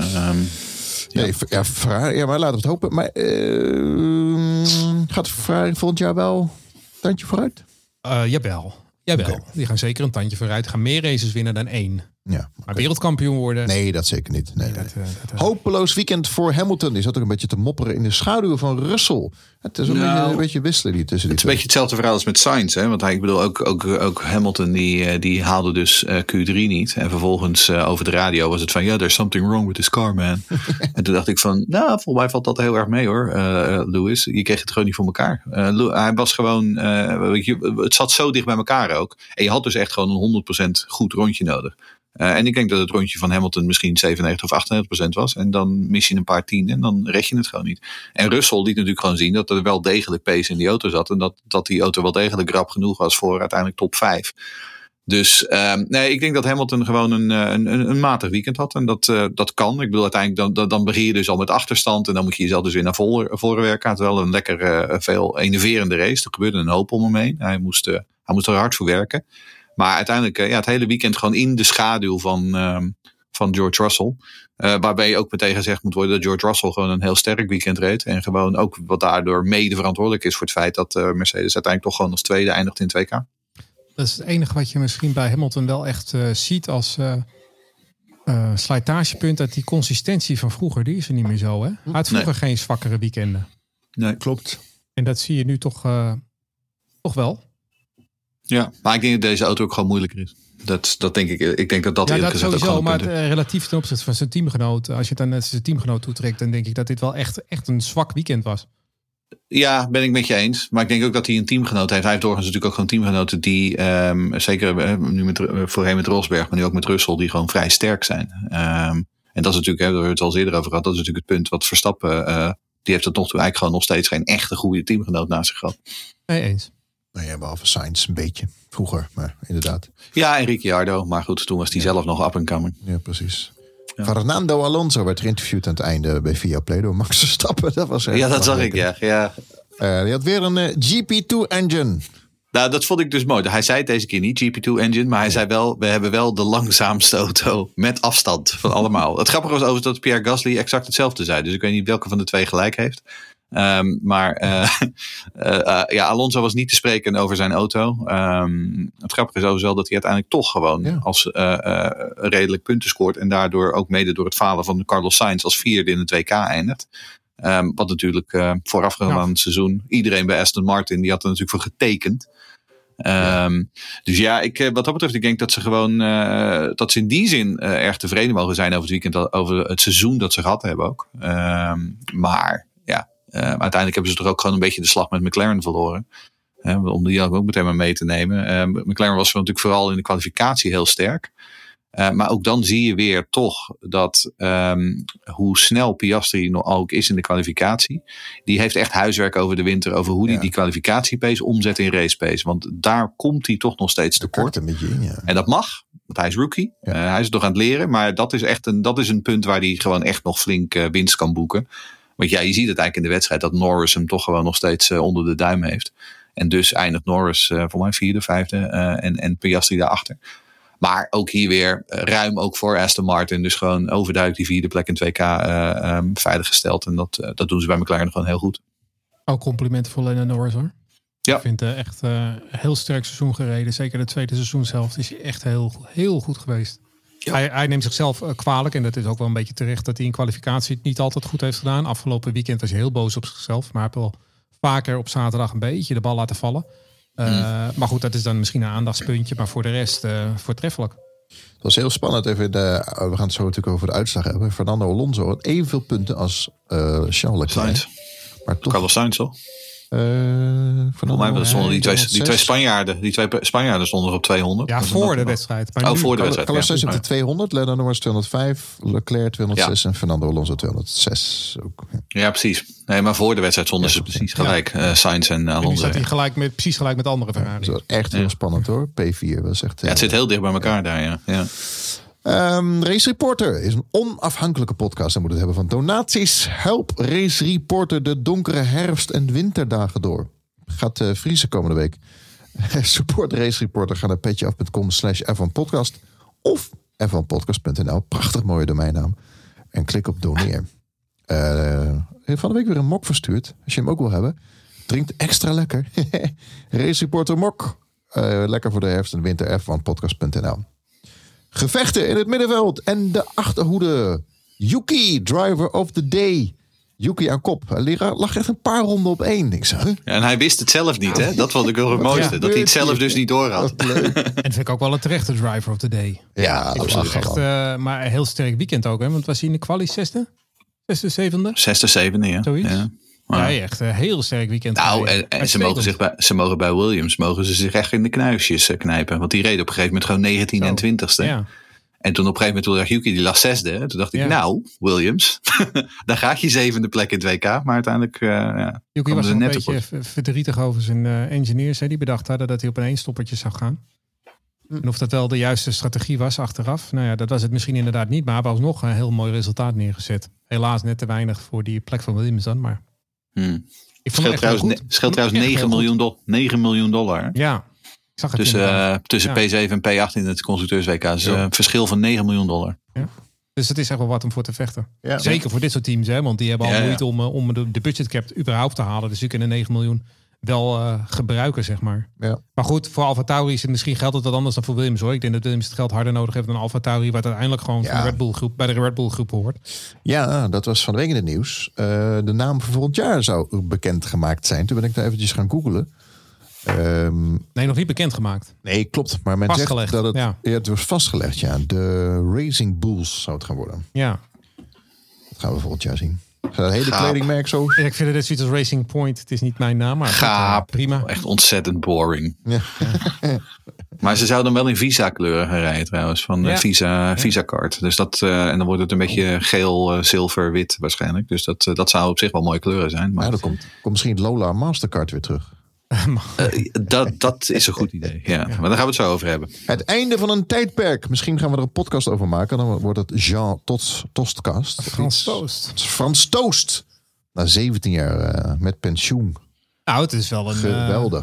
Ferrari, maar laten we het hopen. Maar gaat Ferrari volgend jaar wel een tandje vooruit? Jawel. Okay. Die gaan zeker een tandje vooruit. Gaan meer races winnen dan 1. Ja, maar wereldkampioen worden? Nee, dat zeker niet. Nee. Hopeloos weekend voor Hamilton. Die zat ook een beetje te mopperen in de schaduw van Russell. Het is een beetje wisselen die tussen die. Het is een beetje hetzelfde verhaal als met Sainz. Hè? Want ik bedoel, ook Hamilton die haalde dus Q3 niet. En vervolgens over de radio was het van, there's something wrong with this car, man. En toen dacht ik van, volgens mij valt dat heel erg mee hoor, Lewis. Je kreeg het gewoon niet voor elkaar. Hij was gewoon, het zat zo dicht bij elkaar ook. En je had dus echt gewoon een 100% goed rondje nodig. En ik denk dat het rondje van Hamilton misschien 97 of 98% was. En dan mis je een paar 10 en dan red je het gewoon niet. En Russell liet natuurlijk gewoon zien dat er wel degelijk pace in die auto zat. En dat die auto wel degelijk rap genoeg was voor uiteindelijk top 5. Dus ik denk dat Hamilton gewoon een matig weekend had. En dat kan. Ik bedoel, uiteindelijk dan begin je dus al met achterstand. En dan moet je jezelf dus weer naar voren werken. Het was wel een lekker veel enerverende race. Er gebeurde een hoop om hem heen. Hij moest er hard voor werken. Maar uiteindelijk het hele weekend gewoon in de schaduw van George Russell. Waarbij ook meteen gezegd moet worden dat George Russell gewoon een heel sterk weekend reed. En gewoon ook wat daardoor mede verantwoordelijk is voor het feit dat Mercedes uiteindelijk toch gewoon als tweede eindigt in 2K. Dat is het enige wat je misschien bij Hamilton wel echt ziet als slijtagepunt. Dat die consistentie van vroeger, die is er niet meer zo. Hè? Hij had vroeger geen zwakkere weekenden. Nee, klopt. En dat zie je nu toch wel. Ja, maar ik denk dat deze auto ook gewoon moeilijker is. Dat denk ik. Ik denk dat eerlijk gezegd ook gewoon maar relatief ten opzichte van zijn teamgenoot. Als je het dan naar zijn teamgenoot toetrekt, dan denk ik dat dit wel echt een zwak weekend was. Ja, ben ik met je eens. Maar ik denk ook dat hij een teamgenoot heeft. Hij heeft doorgaans natuurlijk ook gewoon teamgenoten die, zeker nu voorheen met Rosberg, maar nu ook met Russell, die gewoon vrij sterk zijn. En dat is natuurlijk, daar hebben we het al eerder over gehad, dat is natuurlijk het punt wat Verstappen, die heeft tot nog toe eigenlijk gewoon nog steeds geen echte goede teamgenoot naast zich gehad. Nee, eens. Nou ja, behalve Sainz een beetje. Vroeger, maar inderdaad. Ja, en Ricciardo. Maar goed, toen was hij zelf nog up and coming. Ja, precies. Ja. Fernando Alonso werd geïnterviewd aan het einde bij Viaplay door Max Verstappen. Dat was dat zag ik, ja. Die had weer een GP2 engine. Nou, dat vond ik dus mooi. Hij zei het deze keer niet, GP2 engine, maar hij zei wel, we hebben wel de langzaamste auto met afstand van allemaal. Het grappige was overigens dat Pierre Gasly exact hetzelfde zei. Dus ik weet niet welke van de twee gelijk heeft. Alonso was niet te spreken over zijn auto. Het grappige is overigens wel dat hij uiteindelijk toch gewoon als redelijk punten scoort. En daardoor ook mede door het falen van Carlos Sainz als vierde in het WK eindigt. Wat natuurlijk voorafgegaan aan het seizoen. Iedereen bij Aston Martin die had er natuurlijk voor getekend. Dus wat dat betreft, ik denk dat ze gewoon dat ze in die zin erg tevreden mogen zijn over het weekend, over het seizoen dat ze gehad hebben ook. Maar uiteindelijk hebben ze toch ook gewoon een beetje de slag met McLaren verloren. Om die ook meteen maar mee te nemen. McLaren was natuurlijk vooral in de kwalificatie heel sterk. Maar ook dan zie je weer toch dat hoe snel Piastri nog ook is in de kwalificatie. Die heeft echt huiswerk over de winter. Over hoe hij die kwalificatiepace omzet in race pace. Want daar komt hij toch nog steeds tekort. En dat mag. Want hij is rookie. Hij is nog aan het leren. Maar dat is echt een punt waar hij gewoon echt nog flink winst kan boeken. Want je ziet het eigenlijk in de wedstrijd. Dat Norris hem toch gewoon nog steeds onder de duim heeft. En dus eindigt Norris voor mij 4e, 5e. En Piastri daarachter. Maar ook hier weer ruim ook voor Aston Martin. Dus gewoon overduidelijk die 4e plek in 2K veiliggesteld. En dat doen ze bij McLaren gewoon heel goed. Ook complimenten voor Lando Norris hoor. Ja. Ik vind echt heel sterk seizoen gereden. Zeker de tweede seizoenshelft is hij echt heel, heel goed geweest. Ja. Hij neemt zichzelf kwalijk. En dat is ook wel een beetje terecht dat hij in kwalificatie het niet altijd goed heeft gedaan. Afgelopen weekend was hij heel boos op zichzelf. Maar hij heeft wel vaker op zaterdag een beetje de bal laten vallen. Maar goed, dat is dan misschien een aandachtspuntje. Maar voor de rest voortreffelijk. Het was heel spannend. We gaan het zo natuurlijk over de uitslag hebben. Fernando Alonso had evenveel punten als Charles Leclerc. Maar toch, Carlos Sainz al. Volgens mij stonden die twee Spanjaarden. Die twee Spanjaarden stonden op 200. Ja, voor de wedstrijd. Maar voor de wedstrijd. Carlos Sainz op de 200. Lando Norris 205. Leclerc 206. En Fernando Alonso 206. Ook. Ja, precies. Nee, maar voor de wedstrijd stonden ze precies gelijk. Sainz en Alonso. En nu staat hij precies gelijk met andere Ferrari. Dat is echt heel spannend hoor. P4 was echt. Het zit heel dicht bij elkaar daar. Ja. Race Reporter is een onafhankelijke podcast. En moet het hebben van donaties. Help Race Reporter de donkere herfst- en winterdagen door. Gaat vriezen komende week. Support Race Reporter. Ga naar petjeaf.com/F1podcast of f1podcast.nl. Prachtig mooie domeinnaam. En klik op doneer. Van de week weer een mok verstuurd. Als je hem ook wil hebben. Drinkt extra lekker. Race Reporter mok. Lekker voor de herfst en winter. f1podcast.nl. Gevechten in het middenveld en de achterhoede. Yuki, driver of the day. Yuki aan kop. Hij lag echt een paar ronden op 1. Ik zeg, en hij wist het zelf niet, hè? Dat vond ik wel het mooiste. Ja, dat hij het zelf dus niet door had. En dat vind ik ook wel een terechte driver of the day. Ja, dat was echt. Maar een heel sterk weekend ook, hè? Want was hij in de quali 6e? 6e, 7e? 6e, 7e, ja. Zoiets. Ja. Ja, echt een heel sterk weekend. Nou, en ze mogen bij Williams zich echt in de knuisjes knijpen. Want die reed op een gegeven moment gewoon 19 en 20ste. Ja. En toen op een gegeven moment Yuki die lag 6e. Toen dacht ik, Williams, dan gaat je 7e plek in 2K. Maar uiteindelijk Yuki was een beetje verdrietig over zijn engineers. Die bedacht hadden dat hij op een eenstoppertje zou gaan. En of dat wel de juiste strategie was achteraf. Nou ja, dat was het misschien inderdaad niet. Maar hij was nog een heel mooi resultaat neergezet. Helaas net te weinig voor die plek van Williams dan. Maar scheelt trouwens $9 miljoen. Ja, ik zag het tussen P7 en P8 in het constructeurs-WK. Dus een verschil van $9 miljoen. Ja. Dus het is echt wel wat om voor te vechten. Ja. Zeker voor dit soort teams. Hè? Want die hebben al moeite om de budgetcap überhaupt te halen. Dus die kunnen 9 miljoen wel gebruiken, zeg maar. Ja. Maar goed, voor AlphaTauri is het misschien geldt het wat anders dan voor Williams, hoor. Ik denk dat Williams het geld harder nodig heeft dan AlphaTauri, wat uiteindelijk gewoon van de Red Bull groep, bij de Red Bull groep hoort. Ja, dat was van de week in het nieuws. De naam voor volgend jaar zou bekendgemaakt zijn. Toen ben ik daar eventjes gaan googlen. Nee, nog niet bekendgemaakt. Nee, klopt. Maar men zegt dat het was vastgelegd. Ja, de Racing Bulls zou het gaan worden. Ja. Dat gaan we volgend jaar zien. Een hele kledingmerk zo. Ja, ik vind het zoiets als Racing Point. Het is niet mijn naam, maar prima. Echt ontzettend boring. Ja. Maar ze zouden wel in Visa-kleuren gaan rijden trouwens. Van Visa-card. Dus en dan wordt het een beetje geel, zilver, wit waarschijnlijk. Dus dat zou op zich wel mooie kleuren zijn. Maar dan komt misschien het Lola Mastercard weer terug. Dat is een goed idee. Ja. Maar daar gaan we het zo over hebben. Het einde van een tijdperk. Misschien gaan we er een podcast over maken. Dan wordt het Jean Tostcast. Frans Toost. Na 17 jaar met pensioen. Nou, het is wel een... Geweldig.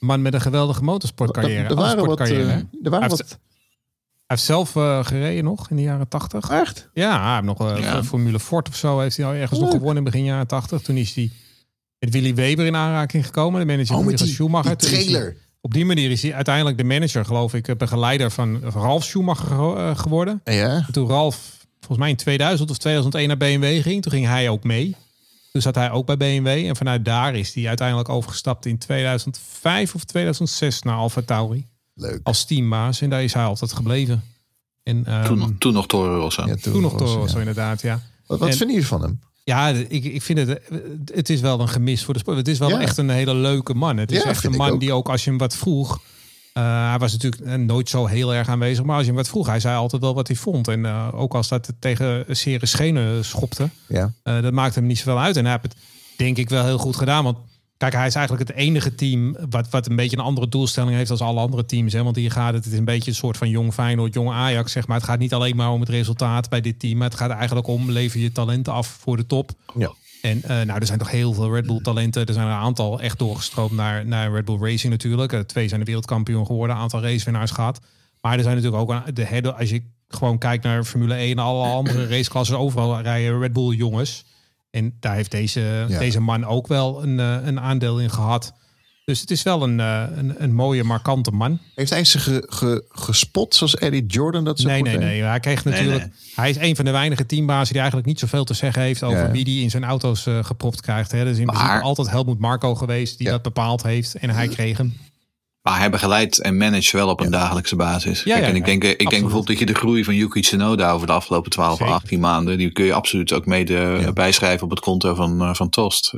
man met een geweldige motorsportcarrière. Er waren wat. Hij heeft zelf gereden nog in de jaren 80. Echt? Ja, hij heeft nog Formule Ford of zo heeft hij al ergens nog gewonnen in begin jaren 80. Toen is hij met Willy Weber in aanraking gekomen. De manager van Schumacher. Die trailer. Op die manier is hij uiteindelijk de manager, geloof ik, begeleider van Ralf Schumacher geworden. Ja. En toen Ralf volgens mij in 2000 of 2001 naar BMW ging, toen ging hij ook mee. Toen zat hij ook bij BMW. En vanuit daar is hij uiteindelijk overgestapt in 2005 of 2006 naar AlphaTauri. Leuk. Als teambaas. En daar is hij altijd gebleven. En, toen nog Toro Rosso. Ja, toen nog Toro Rosso, inderdaad, ja. Wat vind je van hem? Ja, ik vind het is wel een gemis voor de sport. Het is wel echt een hele leuke man. Het is echt een man die ook als je hem wat vroeg... hij was natuurlijk nooit zo heel erg aanwezig. Maar als je hem wat vroeg, hij zei altijd wel wat hij vond. En ook als dat tegen zere schenen schopte. Ja. Dat maakte hem niet zoveel uit. En hij heeft het denk ik wel heel goed gedaan. Want kijk, hij is eigenlijk het enige team wat een beetje een andere doelstelling heeft als alle andere teams. Hè? Want hier gaat het is een beetje een soort van jong Feyenoord, jong Ajax. Zeg maar. Het gaat niet alleen maar om het resultaat bij dit team. Maar het gaat eigenlijk om lever je talenten af voor de top. Ja. En er zijn toch heel veel Red Bull talenten. Er zijn er een aantal echt doorgestroomd naar Red Bull Racing natuurlijk. 2 zijn de wereldkampioen geworden. Een aantal racewinnaars gehad. Maar er zijn natuurlijk ook als je gewoon kijkt naar Formule 1 en alle andere raceklassen. Overal rijden Red Bull jongens. En daar heeft deze man ook wel een aandeel in gehad. Dus het is wel een mooie, markante man. Heeft hij zich gespot zoals Eddie Jordan? Nee. Hij kreeg natuurlijk... Nee. Hij is een van de weinige teambazen die eigenlijk niet zoveel te zeggen heeft over wie die in zijn auto's gepropt krijgt. Hè. Dus in principe altijd Helmut Marko geweest die dat bepaald heeft. En hij kreeg hem. Maar hij begeleidt en managt wel op een dagelijkse basis. Kijk, en ik denk bijvoorbeeld dat je de groei van Yuki Tsunoda over de afgelopen 12 of 18 maanden, die kun je absoluut ook mede bijschrijven op het konto van Tost.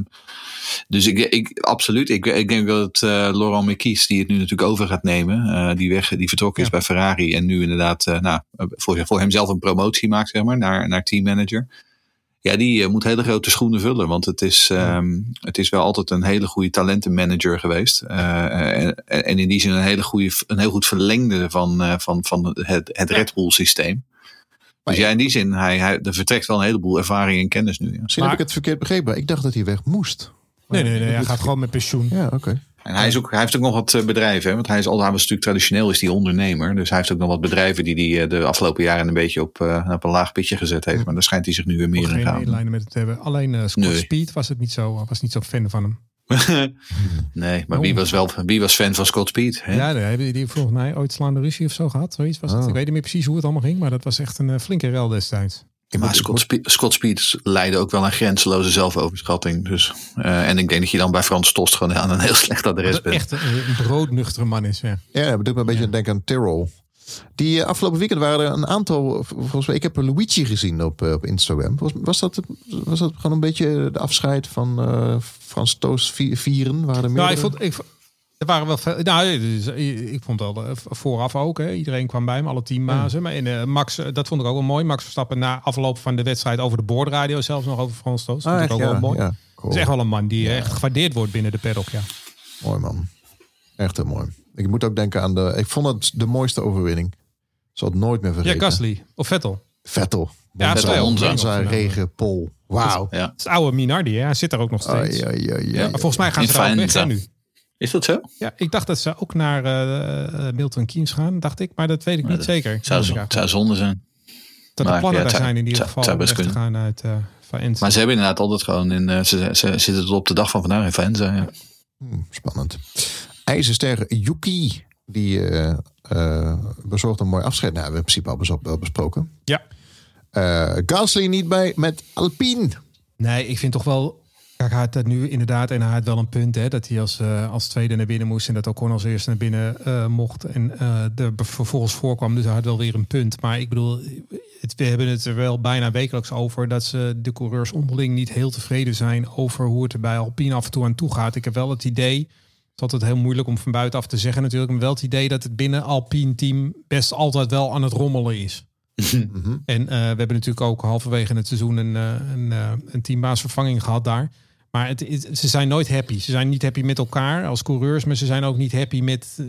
Dus ik denk dat Laurent Mekies, die het nu natuurlijk over gaat nemen, die vertrokken is bij Ferrari en nu inderdaad voor hemzelf een promotie maakt, zeg maar, naar teammanager. Ja, die moet hele grote schoenen vullen. Want het is wel altijd een hele goede talentenmanager geweest. En in die zin een heel goed verlengde van het Red Bull systeem. Dus in die zin, er vertrekt wel een heleboel ervaring en kennis nu. Ja. Misschien heb ik het verkeerd begrepen. Ik dacht dat hij weg moest. Nee, hij gaat gewoon met pensioen. Ja, oké. En hij heeft ook nog wat bedrijven. Hè? Want hij was natuurlijk traditioneel die ondernemer. Dus hij heeft ook nog wat bedrijven die hij de afgelopen jaren een beetje op een laag pitje gezet heeft. Maar daar schijnt hij zich nu weer meer in te gaan. Geen medelijden met het hebben. Alleen Scott Speed was niet zo fan van hem. Nee, maar wie was fan van Scott Speed? Hè? Ja, hebben die volgens mij ooit slaande ruzie of zo gehad. Zoiets was het. Ik weet niet meer precies hoe het allemaal ging. Maar dat was echt een flinke rel destijds. Maar Scott Speed leidde ook wel aan grenzeloze zelfoverschatting. Dus, en ik denk dat je dan bij Frans Tost gewoon aan een heel slecht adres bent. Echt een broodnuchtere man is. Ja, dat doet me een beetje denken aan Tyrrell. Die afgelopen weekend waren er een aantal. Volgens mij, ik heb Luigi gezien op Instagram. Was dat gewoon een beetje de afscheid van Frans Tost vieren? Waren er meer? Er waren wel veel. Nou, ik vond al vooraf ook. Hè. Iedereen kwam bij me, alle teambazen. Maar Max, dat vond ik ook wel mooi. Max Verstappen na afloop van de wedstrijd over de boordradio, zelfs nog over Frans Tost. Dat vond ik ook wel mooi. Ja, cool. Het is echt wel een man die echt gewaardeerd wordt binnen de paddock. Ja. Mooi man. Echt heel mooi. Ik moet ook denken aan ik vond het de mooiste overwinning. Zal het nooit meer vergeten. Ja, Gasly of Vettel. Ja, Monza, regen, Pol. Wauw. Het is het oude Minardi, hè? Hij zit daar ook nog steeds. Ja. Maar volgens mij gaan ze daar ook weg nu. Is dat zo? Ja, ik dacht dat ze ook naar Milton Keynes gaan, dacht ik. Maar dat weet ik niet zeker. Het zou zonde zijn. Dat de plannen daar zijn in ieder geval om weg te gaan uit Faenza. Maar ze hebben inderdaad altijd gewoon ze zitten tot op de dag van vandaag in Faenza. Ja. Spannend. IJzerster Yuki, die bezorgde een mooi afscheid. Nou, we hebben in principe al besproken. Ja. Gasly niet bij met Alpine. Nee, ik vind toch wel... Kijk, hij had dat nu inderdaad, en hij had wel een punt, hè, dat hij als tweede naar binnen moest en dat Ocon als eerste naar binnen mocht en er vervolgens voorkwam. Dus hij had wel weer een punt. Maar ik bedoel, we hebben het er wel bijna wekelijks over dat de coureurs onderling niet heel tevreden zijn over hoe het er bij Alpine af en toe aan toe gaat. Ik heb wel het idee, het is altijd heel moeilijk om van buitenaf te zeggen natuurlijk, maar wel het idee dat het binnen Alpine team best altijd wel aan het rommelen is. En we hebben natuurlijk ook halverwege het seizoen een teambaasvervanging gehad daar. Maar ze zijn nooit happy. Ze zijn niet happy met elkaar als coureurs, maar ze zijn ook niet happy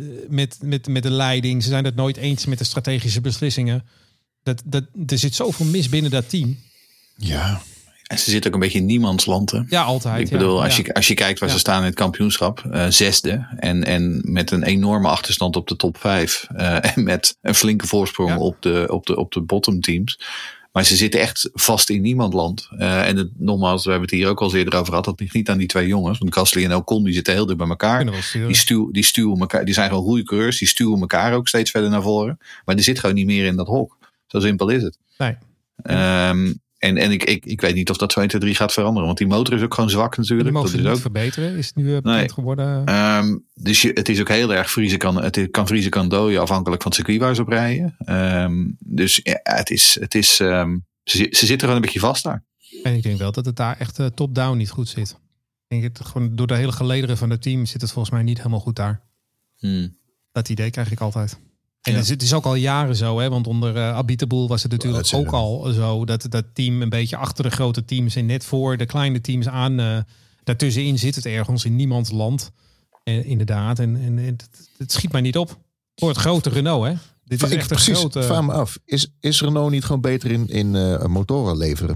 met de leiding. Ze zijn het nooit eens met de strategische beslissingen. Er zit zoveel mis binnen dat team. Ja. En ze zitten ook een beetje in niemandsland. Hè? Ja, altijd. Ik bedoel, als je kijkt waar ze staan in het kampioenschap. 6e. En met een enorme achterstand op de top 5. En met een flinke voorsprong op de bottom teams. Maar ze zitten echt vast in niemandland. Nogmaals, we hebben het hier ook al eerder over gehad. Dat ligt niet aan die 2 jongens. Want Gasly en Ocon die zitten heel dicht bij elkaar. Die stuwen elkaar. Die zijn gewoon goede coureurs. Die stuwen elkaar ook steeds verder naar voren. Maar die zit gewoon niet meer in dat hok. Zo simpel is het. Nee. En ik weet niet of dat 2, 2, 3 gaat veranderen. Want die motor is ook gewoon zwak natuurlijk. Die mogen dat ze is niet ook verbeteren. Is het nu bekend geworden? Dus het is ook heel erg vriezen kan dooien afhankelijk van het circuit waar ze op rijden. Dus ja, ze zitten gewoon een beetje vast daar. En ik denk wel dat het daar echt top-down niet goed zit. Ik denk het gewoon door de hele gelederen van het team zit het volgens mij niet helemaal goed daar. Dat idee krijg ik altijd. En het is ook al jaren zo, hè? Want onder Abiteboul was het natuurlijk ook al zo dat dat team een beetje achter de grote teams en net voor de kleine teams aan. Daartussenin zit het ergens in niemands land. Inderdaad. En het schiet mij niet op. Voor het grote Renault, hè? Dit is echt een grote... Vraag me af. Is Renault niet gewoon beter in motoren leveren?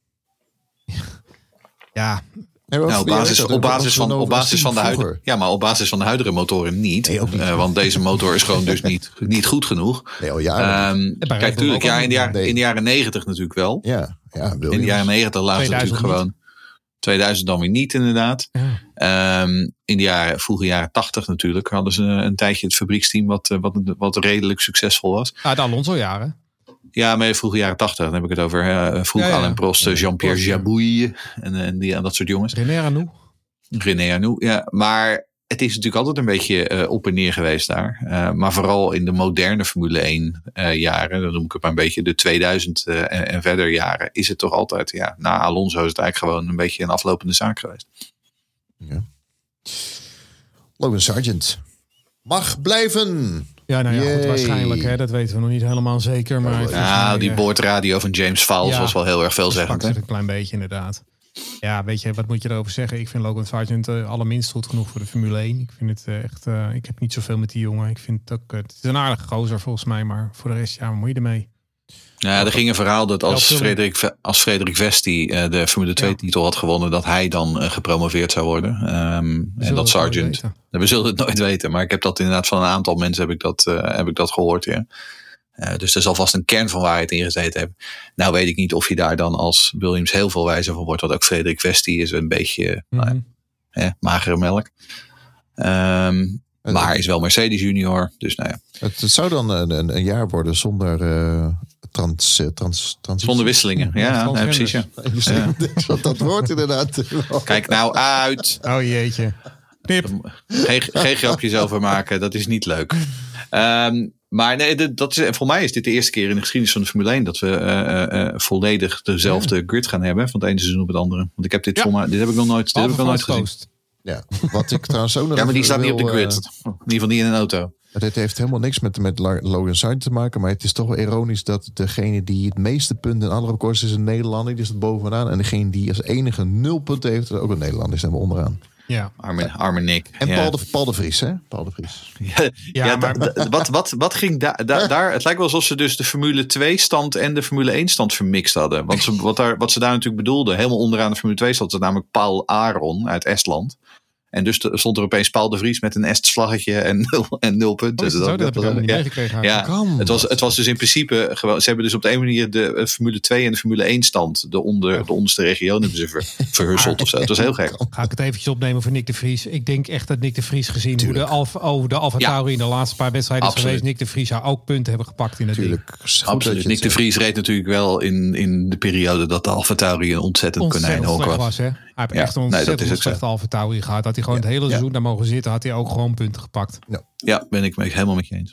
Ja. Op basis van de huidige motoren niet. Nee, want deze motor is gewoon dus niet goed genoeg. Nee, kijk, natuurlijk, in de jaren 90 natuurlijk wel. Ja, in de jaren 90 laten ze natuurlijk gewoon. 2000 dan weer niet, inderdaad. Ja. In de vroege jaren 80 natuurlijk hadden ze een tijdje het fabrieksteam wat redelijk succesvol was. De Alonso-jaren. Ja, maar vroege jaren 80, dan heb ik het over. Alain Prost, Jean-Pierre Jabouille en dat soort jongens. René Arnoux, ja. Maar het is natuurlijk altijd een beetje op en neer geweest daar. Maar vooral in de moderne Formule 1 jaren, dan noem ik het maar een beetje de 2000 en verder jaren, is het toch altijd, na Alonso is het eigenlijk gewoon een beetje een aflopende zaak geweest. Ja. Logan Sargent mag blijven. Ja, goed, waarschijnlijk. Hè, dat weten we nog niet helemaal zeker. Maar die boordradio van James Vowles was wel heel erg veelzeggend. Dat een klein beetje, inderdaad. Ja, weet je, wat moet je erover zeggen? Ik vind Logan Sargent allerminst goed genoeg voor de Formule 1. Ik vind het echt... ik heb niet zoveel met die jongen. Ik vind het ook... het is een aardige gozer volgens mij, maar voor de rest, wat moet je ermee? Ja, er ging een verhaal dat als Frederik Vesti de Formule 2-titel had gewonnen, dat hij dan gepromoveerd zou worden. En dat Sargent... We zullen het nooit weten, maar ik heb dat inderdaad van een aantal mensen heb ik dat gehoord, ja. Dus er zal vast een kern van waarheid in gezeten hebben. Nou weet ik niet of je daar dan als Williams heel veel wijzer van wordt. Want ook Frederik Vesti is een beetje magere melk. Maar is wel Mercedes junior. Dus nou ja. Het zou dan een jaar worden zonder zonder wisselingen. Ja, precies. Ja. Dat wordt inderdaad. Kijk nou uit. Oh jeetje. Knip. Geen grapjes over maken. Dat is niet leuk. Maar nee, voor mij is dit de eerste keer in de geschiedenis van de Formule 1 dat we volledig dezelfde grid gaan hebben van het ene seizoen op het andere. Want ik heb dit dit heb ik nog nooit gezien. Ja, wat ik trouwens ook nog. Ja, maar die staat niet op de grid. In ieder geval niet in een auto. Dit heeft helemaal niks met Logan Sargent te maken. Maar het is toch wel ironisch dat degene die het meeste punten in alle records is een Nederlander. Die is er bovenaan. En degene die als enige 0 punten heeft, ook een Nederlander, is helemaal onderaan. Ja. Arme Nick. En Paul de Vries, hè? Paul de Vries. Wat ging daar? Het lijkt wel alsof ze dus de Formule 2 stand en de Formule 1 stand vermixt hadden. Want wat ze daar natuurlijk bedoelden, helemaal onderaan de Formule 2 stand, is namelijk Paul Aron uit Estland. En dus stond er opeens Paul de Vries met een Est-vlaggetje en 0 punten. Dat heb ik helemaal niet meegekregen. Ja, het was dus in principe gewoon. Ze hebben dus op de een manier de Formule 2 en de Formule 1 stand. De onderste regionen hebben ze verhusseld of zo. Het was heel gek. Ga ik het eventjes opnemen voor Nick de Vries. Ik denk echt dat Nick de Vries gezien hoe de AlphaTauri in de laatste paar wedstrijden is geweest. Nick de Vries zou ook punten hebben gepakt in het ding. Absoluut. Nick de Vries reed natuurlijk wel in de periode dat de AlphaTauri een ontzettend konijnenhok was. Hij heeft echt een ontzettend slechte AlphaTauri gehad. Had hij gewoon het hele seizoen daar mogen zitten, had hij ook gewoon punten gepakt. Ja, ben ik helemaal met je eens.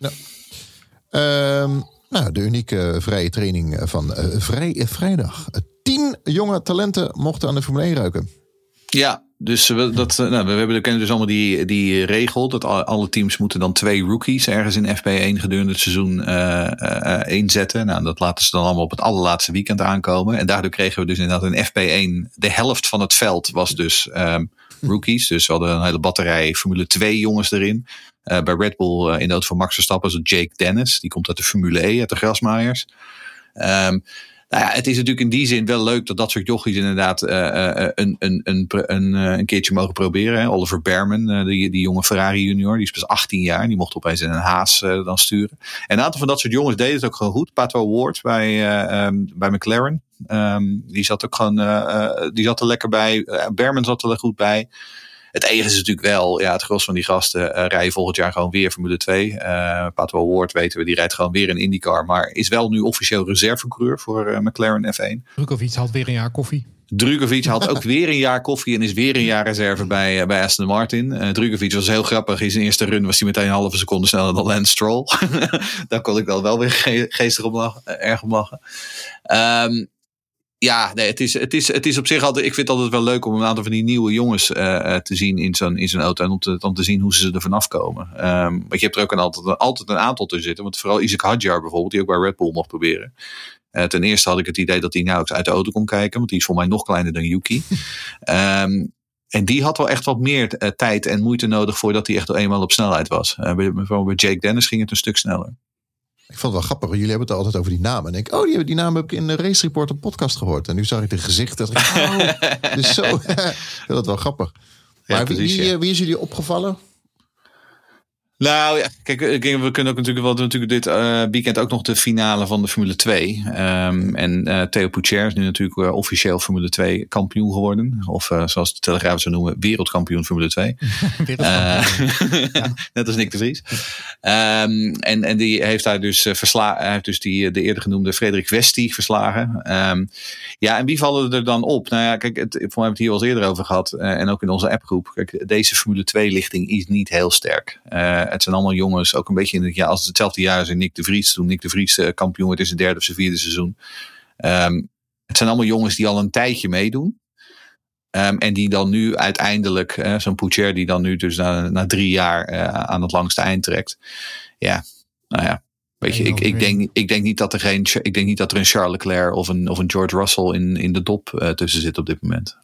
Ja. De unieke vrije training van vrijdag. 10 jonge talenten mochten aan de Formule 1 ruiken. Ja, dus we kennen dus allemaal die regel. Dat alle teams moeten dan 2 rookies ergens in FP1 gedurende het seizoen inzetten. Nou, dat laten ze dan allemaal op het allerlaatste weekend aankomen. En daardoor kregen we dus inderdaad in FP1 de helft van het veld was dus rookies. Dus we hadden een hele batterij Formule 2 jongens erin. Bij Red Bull in de auto van Max Verstappen is het Jake Dennis. Die komt uit de Formule E, uit de Grasmaaiers. Nou ja, het is natuurlijk in die zin wel leuk dat soort jochies inderdaad een keertje mogen proberen. Hè. Oliver Bearman, die jonge Ferrari junior, die is pas 18 jaar. Die mocht opeens in een Haas dan sturen. En een aantal van dat soort jongens deden het ook gewoon goed. Pato Ward bij McLaren. Die zat ook gewoon, die zat er lekker bij. Bearman zat er goed bij. Het enige is natuurlijk wel, het gros van die gasten rijden volgend jaar gewoon weer Formule 2. Pato Ward weten we, die rijdt gewoon weer in IndyCar. Maar is wel nu officieel reservecoureur voor McLaren F1. Drukovic had weer een jaar koffie. Drukovic had ook weer een jaar koffie en is weer een jaar reserve bij Aston Martin. Drukovic was heel grappig. In zijn eerste run was hij meteen een halve seconde sneller dan Lance Stroll. Daar kon ik wel weer geestig om lachen, erg om lachen. Het is op zich altijd. Ik vind het altijd wel leuk om een aantal van die nieuwe jongens te zien in zo'n auto. En om te zien hoe ze er vanaf komen. Want je hebt er ook altijd een aantal tussen zitten. Want vooral Isaac Hadjar bijvoorbeeld, die ook bij Red Bull mocht proberen. Ten eerste had ik het idee dat hij nou uit de auto kon kijken. Want die is voor mij nog kleiner dan Yuki. En die had wel echt wat meer tijd en moeite nodig voordat hij echt eenmaal op snelheid was. Bijvoorbeeld bij Jake Dennis ging het een stuk sneller. Ik vond het wel grappig. Jullie hebben het altijd over die namen. En ik denk, die naam heb ik in de Race Report een podcast gehoord. En nu zag ik de gezichten. Dus zo. Ik vind dat wel grappig. Maar wie is jullie opgevallen? Nou ja, kijk, we kunnen ook natuurlijk dit weekend ook nog de finale van de Formule 2. En Theo Pourchaire is nu natuurlijk officieel Formule 2 kampioen geworden. Of zoals de Telegraaf zou noemen, wereldkampioen Formule 2. Net als Nick de Vries. En die heeft daar dus hij heeft dus de eerder genoemde Frederik Westie verslagen. En wie vallen er dan op? Nou ja, kijk, voor mij hebben we het hier al eens eerder over gehad. En ook in onze appgroep. Kijk, deze Formule 2 lichting is niet heel sterk. Het zijn allemaal jongens, ook een beetje in hetzelfde jaar als Nick de Vries. Toen Nick de Vries kampioen werd in zijn derde of zijn vierde seizoen. Het zijn allemaal jongens die al een tijdje meedoen. En die dan nu uiteindelijk, zo'n Pourchaire die dan nu dus na 3 jaar aan het langste eind trekt. Ja, nou ja. Weet je, ik denk niet dat er een Charles Leclerc of een George Russell in de dop tussen zit op dit moment.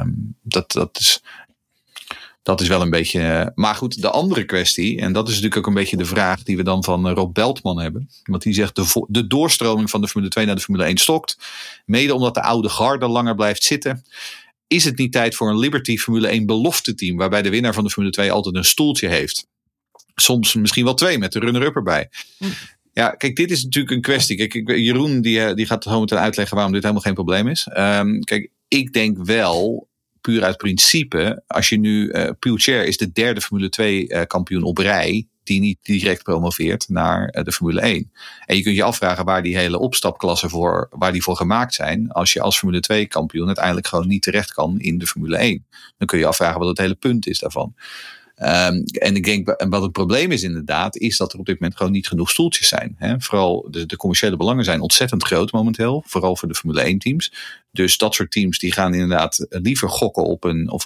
Dat is wel een beetje. Maar goed, de andere kwestie, en dat is natuurlijk ook een beetje de vraag die we dan van Rob Beltman hebben. Want die zegt de doorstroming van de Formule 2 naar de Formule 1 stokt. Mede omdat de oude garde langer blijft zitten. Is het niet tijd voor een Liberty Formule 1 belofte team, waarbij de winnaar van de Formule 2 altijd een stoeltje heeft? Soms misschien wel 2 met de runner-up erbij. Ja, kijk, dit is natuurlijk een kwestie. Kijk, Jeroen die gaat zo meteen uitleggen waarom dit helemaal geen probleem is. Kijk, ik denk wel, puur uit principe, als je nu Pourchaire is de derde Formule 2 kampioen op rij die niet direct promoveert naar de Formule 1. En je kunt je afvragen waar die hele opstapklassen waar die voor gemaakt zijn, als je als Formule 2 kampioen uiteindelijk gewoon niet terecht kan in de Formule 1. Dan kun je afvragen wat het hele punt is daarvan. En ik denk, wat het probleem is inderdaad, is dat er op dit moment gewoon niet genoeg stoeltjes zijn. Hè? Vooral de commerciële belangen zijn ontzettend groot momenteel. Vooral voor de Formule 1 teams. Dus dat soort teams die gaan inderdaad liever gokken op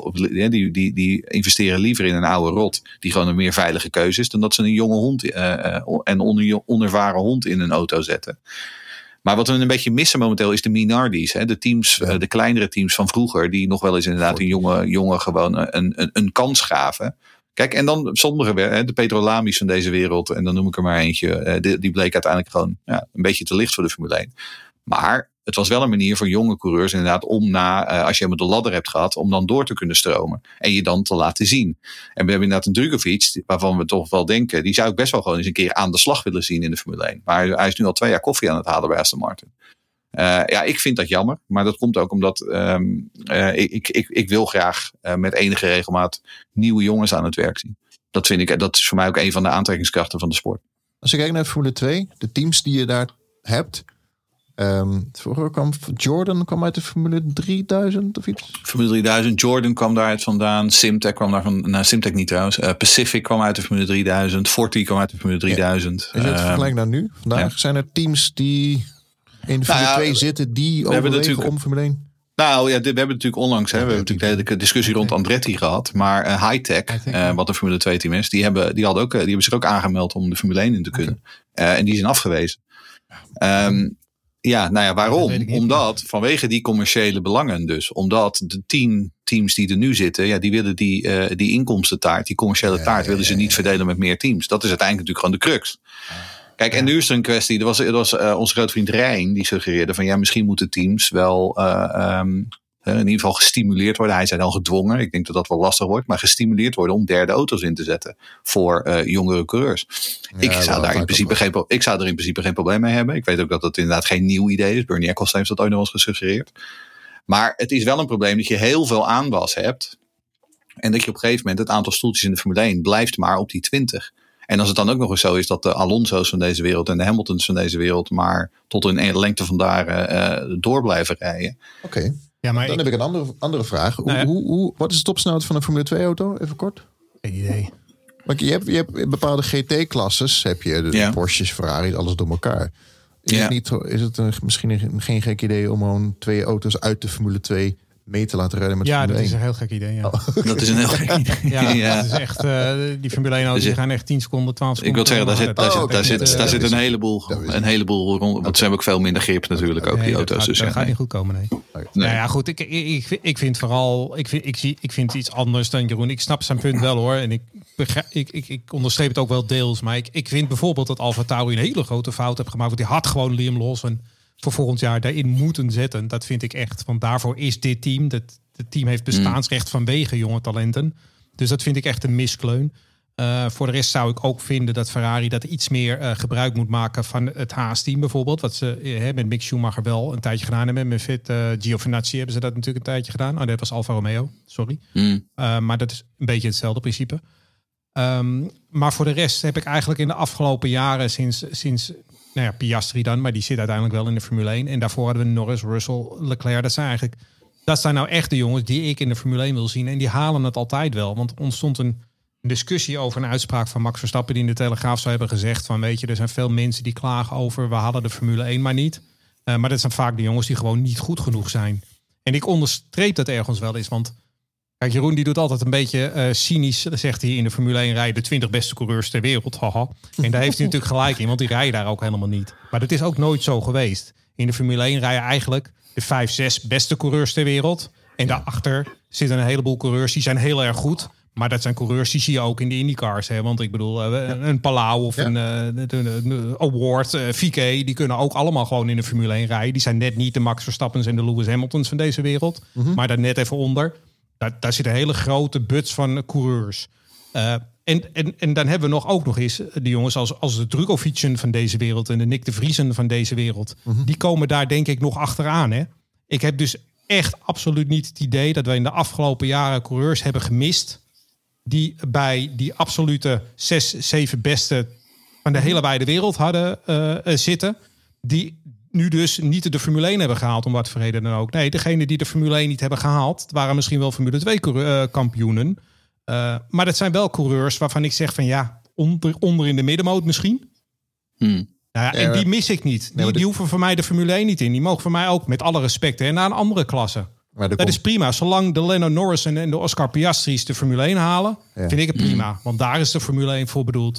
die investeren liever in een oude rot. Die gewoon een meer veilige keuze is. Dan dat ze een jonge hond en onervaren hond in een auto zetten. Maar wat we een beetje missen momenteel is de Minardis. Hè? De teams, de kleinere teams van vroeger. Die nog wel eens inderdaad een jonge gewoon een kans gaven. Kijk, en dan sommige, de Pedro Lamis van deze wereld, en dan noem ik er maar eentje, die bleek uiteindelijk gewoon een beetje te licht voor de Formule 1. Maar het was wel een manier voor jonge coureurs inderdaad om als je helemaal de ladder hebt gehad, om dan door te kunnen stromen. En je dan te laten zien. En we hebben inderdaad een Drukovic, waarvan we toch wel denken, die zou ik best wel gewoon eens een keer aan de slag willen zien in de Formule 1. Maar hij is nu al 2 jaar koffie aan het halen bij Aston Martin. Ik vind dat jammer. Maar dat komt ook omdat ik wil graag met enige regelmaat nieuwe jongens aan het werk zien. Dat is voor mij ook een van de aantrekkingskrachten van de sport. Als je kijkt naar Formule 2, de teams die je daar hebt. Vroeger kwam Jordan uit de Formule 3000 of iets? Formule 3000, Jordan kwam daaruit vandaan. Simtek kwam daarvan. Nou, Simtek niet trouwens. Pacific kwam uit de Formule 3000. Forti kwam uit de Formule 3000. Ja. Is het vergelijk naar nu? Vandaag zijn er teams die in de Formule 2 zitten die overwegen om Formule 1? Nou ja, we hebben natuurlijk onlangs, we hebben natuurlijk de hele discussie rond Andretti gehad. Maar Hightech, wat een Formule 2 team is, die hebben zich ook aangemeld om de Formule 1 in te kunnen. En die zijn afgewezen. Waarom? Omdat vanwege die commerciële belangen dus. Omdat de 10 teams die er nu zitten, die willen die inkomstentaart, die commerciële taart, willen ze niet verdelen met meer teams. Dat is uiteindelijk natuurlijk gewoon de crux. Kijk, en nu is er een kwestie. Er was onze grote vriend Rijn die suggereerde van misschien moeten teams wel in ieder geval gestimuleerd worden. Hij zei dan gedwongen. Ik denk dat dat wel lastig wordt. Maar gestimuleerd worden om derde auto's in te zetten voor jongere coureurs. Ik zou er in principe geen probleem mee hebben. Ik weet ook dat het inderdaad geen nieuw idee is. Bernie Ecclestone heeft dat ooit nog eens gesuggereerd. Maar het is wel een probleem dat je heel veel aanwas hebt. En dat je op een gegeven moment het aantal stoeltjes in de Formule 1 blijft maar op die 20. En als het dan ook nog eens zo is dat de Alonso's van deze wereld en de Hamiltons van deze wereld maar tot een lengte van daar door blijven rijden. Oké. Ja, maar dan heb ik een andere vraag. Wat is de topsnelheid van een Formule 2 auto? Even kort. Geen idee. Want je hebt bepaalde GT-klasses. Heb je de Porsches, Ferraris, alles door elkaar. Is het misschien geen gek idee om gewoon 2 auto's uit de Formule 2 mee te laten rijden met Formule 1? Ja, dat is een heel gek idee. Ja. Dat is een heel gek idee. Dat is echt, die Formule 1 auto's gaan echt 10 seconden, 12 seconden. Ik wil zeggen, daar zit een heleboel rond. Want ze hebben ook veel minder grip natuurlijk, ook die auto's. Dat gaat niet goed komen, nee. Nou ja, goed, ik vind vooral, ik vind iets anders dan Jeroen. Ik snap zijn punt wel hoor. En ik onderstreep het ook wel deels. Maar ik vind bijvoorbeeld dat AlphaTauri een hele grote fout heeft gemaakt. Want die had gewoon Liam Lawson voor volgend jaar daarin moeten zetten. Dat vind ik echt. Want daarvoor is dit team. Het team heeft bestaansrecht vanwege jonge talenten. Dus dat vind ik echt een miskleun. Voor de rest zou ik ook vinden dat Ferrari dat iets meer gebruik moet maken van het Haas-team bijvoorbeeld. Wat ze met Mick Schumacher wel een tijdje gedaan hebben. Met Giovinazzi hebben ze dat natuurlijk een tijdje gedaan. Oh, dat was Alfa Romeo, sorry. Maar dat is een beetje hetzelfde principe. Maar voor de rest heb ik eigenlijk in de afgelopen jaren sinds Piastri dan, maar die zit uiteindelijk wel in de Formule 1. En daarvoor hadden we Norris, Russell, Leclerc. Dat zijn nou echt de jongens die ik in de Formule 1 wil zien. En die halen het altijd wel. Want er ontstond een discussie over een uitspraak van Max Verstappen die in de Telegraaf zou hebben gezegd van weet je, er zijn veel mensen die klagen over we hadden de Formule 1 maar niet. Maar dat zijn vaak de jongens die gewoon niet goed genoeg zijn. En ik onderstreep dat ergens wel eens, want kijk, Jeroen die doet altijd een beetje cynisch, zegt hij in de Formule 1 rijden de 20 beste coureurs ter wereld. Haha. En daar heeft hij natuurlijk gelijk in, want die rijden daar ook helemaal niet. Maar dat is ook nooit zo geweest. In de Formule 1 rijden eigenlijk de 5, 6 beste coureurs ter wereld. En daarachter zitten een heleboel coureurs die zijn heel erg goed. Maar dat zijn coureurs die zie je ook in de IndyCars. Hè? Want ik bedoel, een Palau of een Award, VK, die kunnen ook allemaal gewoon in de Formule 1 rijden. Die zijn net niet de Max Verstappens en de Lewis Hamiltons van deze wereld. Maar daar net even onder. Daar zit een hele grote buts van coureurs. En dan hebben we ook nog eens de jongens als de Drugovic'en van deze wereld en de Nick de Vriesen van deze wereld. Die komen daar denk ik nog achteraan. Hè? Ik heb dus echt absoluut niet het idee dat we in de afgelopen jaren coureurs hebben gemist die bij die absolute 6, 7 beste van de hele wijde wereld hadden zitten. Die nu dus niet de Formule 1 hebben gehaald, om wat voor reden dan ook. Nee, degene die de Formule 1 niet hebben gehaald, waren misschien wel Formule 2 kampioenen. Maar dat zijn wel coureurs waarvan ik zeg van ja, onder in de middenmoot misschien. Nou ja, en die mis ik niet. Die hoeven voor mij de Formule 1 niet in. Die mogen voor mij ook, met alle respect, naar een andere klasse. Dat is prima. Zolang de Lando Norris en de Oscar Piastri's de Formule 1 halen, vind ik het prima. Want daar is de Formule 1 voor bedoeld.